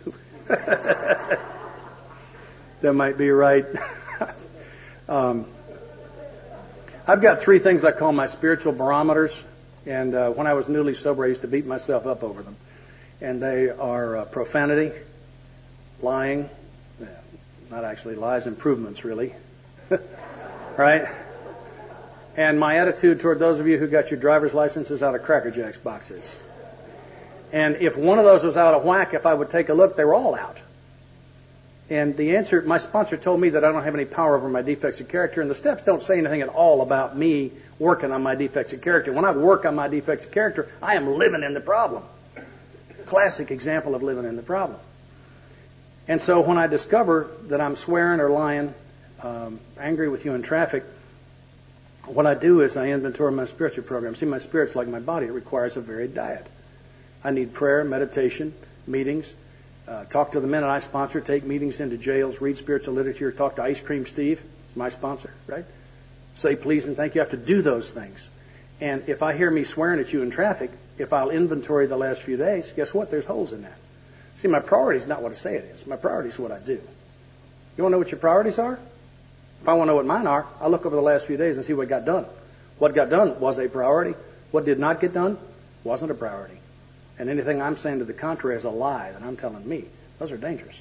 That might be right. um, I've got three things I call my spiritual barometers. And uh, when I was newly sober, I used to beat myself up over them. And they are uh, profanity, lying, yeah, not actually lies, improvements really, right? And my attitude toward those of you who got your driver's licenses out of Cracker Jacks boxes. And if one of those was out of whack, if I would take a look, they were all out. And the answer, my sponsor told me that I don't have any power over my defects of character, and the steps don't say anything at all about me working on my defects of character. When I work on my defects of character, I am living in the problem. Classic example of living in the problem. And so when I discover that I'm swearing or lying, um, angry with you in traffic, what I do is I inventory my spiritual program. See, my spirit's like my body. It requires a varied diet. I need prayer, meditation, meetings, Uh, talk to the men that I sponsor, take meetings into jails, read spiritual literature, talk to Ice Cream Steve. It's my sponsor, right? Say please and thank you. I have to do those things. And if I hear me swearing at you in traffic, if I'll inventory the last few days, guess what? There's holes in that. See, my priority is not what I say it is. My priority is what I do. You want to know what your priorities are? If I want to know what mine are, I'll look over the last few days and see what got done. What got done was a priority. What did not get done wasn't a priority. And anything I'm saying to the contrary is a lie that I'm telling me. Those are dangerous.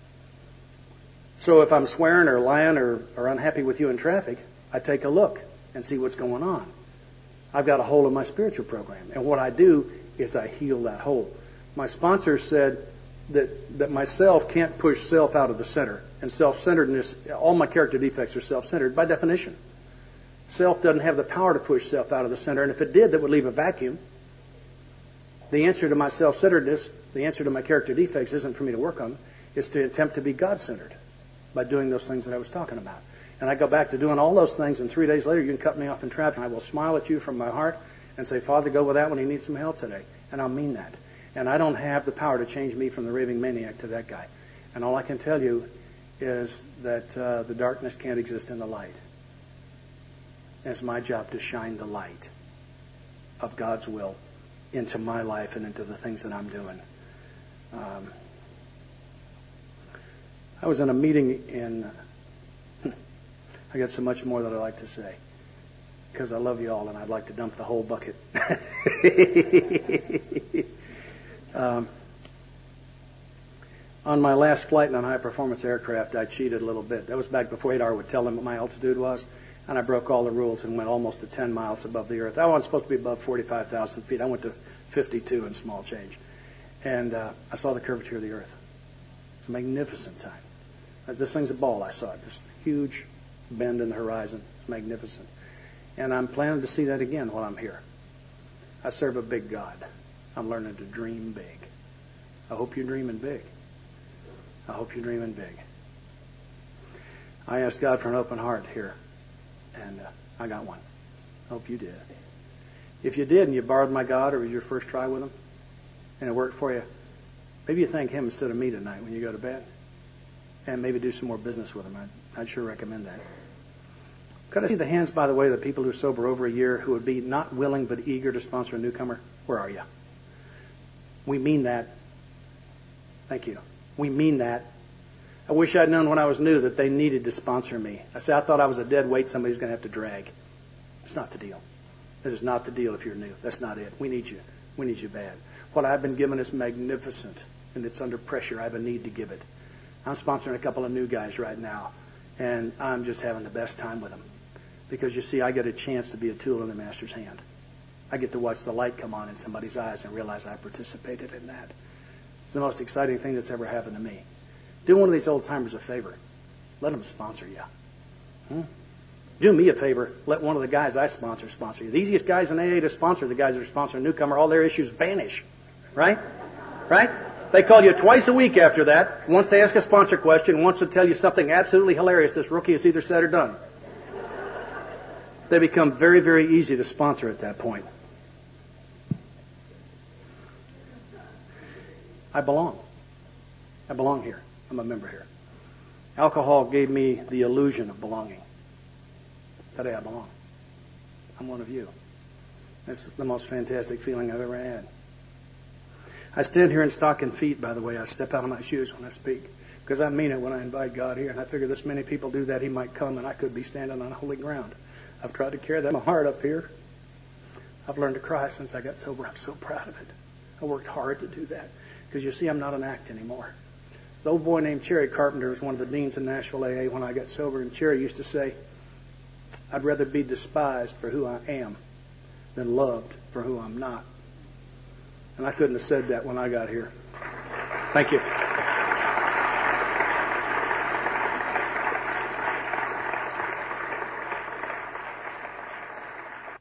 So if I'm swearing or lying or, or unhappy with you in traffic, I take a look and see what's going on. I've got a hole in my spiritual program. And what I do is I heal that hole. My sponsor said that, that myself can't push self out of the center. And self-centeredness, all my character defects are self-centered by definition. Self doesn't have the power to push self out of the center. And if it did, that would leave a vacuum. The answer to my self-centeredness, the answer to my character defects isn't for me to work on. It's to attempt to be God-centered by doing those things that I was talking about. And I go back to doing all those things, and three days later you can cut me off in traffic, and I will smile at you from my heart and say, Father, go with that one. He needs some help today. And I'll mean that. And I don't have the power to change me from the raving maniac to that guy. And all I can tell you is that uh, the darkness can't exist in the light. And it's my job to shine the light of God's will into my life and into the things that I'm doing. Um, I was in a meeting in, I got so much more that I'd like to say because I love you all and I'd like to dump the whole bucket. um, On my last flight on a high-performance aircraft, I cheated a little bit. That was back before Adar would tell them what my altitude was, and I broke all the rules and went almost to ten miles above the earth. I wasn't supposed to be above forty-five thousand feet. I went to fifty-two and small change. And uh, I saw the curvature of the earth. It's a magnificent time. Uh, this thing's a ball. I saw it. This huge bend in the horizon. It's magnificent. And I'm planning to see that again while I'm here. I serve a big God. I'm learning to dream big. I hope you're dreaming big. I hope you're dreaming big. I asked God for an open heart here, and uh, I got one. I hope you did. If you did and you borrowed my God or was your first try with him and it worked for you, maybe you thank him instead of me tonight when you go to bed, and maybe do some more business with him. I'd, I'd sure recommend that. Could I see the hands, by the way, of the people who are sober over a year who would be not willing but eager to sponsor a newcomer? Where are you? We mean that. Thank you. We mean that. I wish I'd known when I was new that they needed to sponsor me. I said, I thought I was a dead weight somebody's going to have to drag. It's not the deal. That is not the deal if you're new. That's not it. We need you. We need you bad. What I've been given is magnificent, and it's under pressure. I have a need to give it. I'm sponsoring a couple of new guys right now, and I'm just having the best time with them. Because, you see, I get a chance to be a tool in the Master's hand. I get to watch the light come on in somebody's eyes and realize I participated in that. It's the most exciting thing that's ever happened to me. Do one of these old-timers a favor. Let them sponsor you. Hmm? Do me a favor. Let one of the guys I sponsor sponsor you. The easiest guys in A A to sponsor, the guys that are sponsoring a newcomer, all their issues vanish. Right? Right? They call you twice a week after that. Once they ask a sponsor question, once to tell you something absolutely hilarious this rookie has either said or done. They become very, very easy to sponsor at that point. I belong. I belong here. I'm a member here. Alcohol gave me the illusion of belonging. Today I belong. I'm one of you. That's the most fantastic feeling I've ever had. I stand here in stocking feet, by the way. I step out of my shoes when I speak, because I mean it when I invite God here. And I figure this many people do that, he might come and I could be standing on holy ground. I've tried to carry that in my heart up here. I've learned to cry since I got sober. I'm so proud of it. I worked hard to do that. Because you see, I'm not an act anymore. This old boy named Cherry Carpenter was one of the deans in Nashville A A when I got sober. And Cherry used to say, I'd rather be despised for who I am than loved for who I'm not. And I couldn't have said that when I got here. Thank you.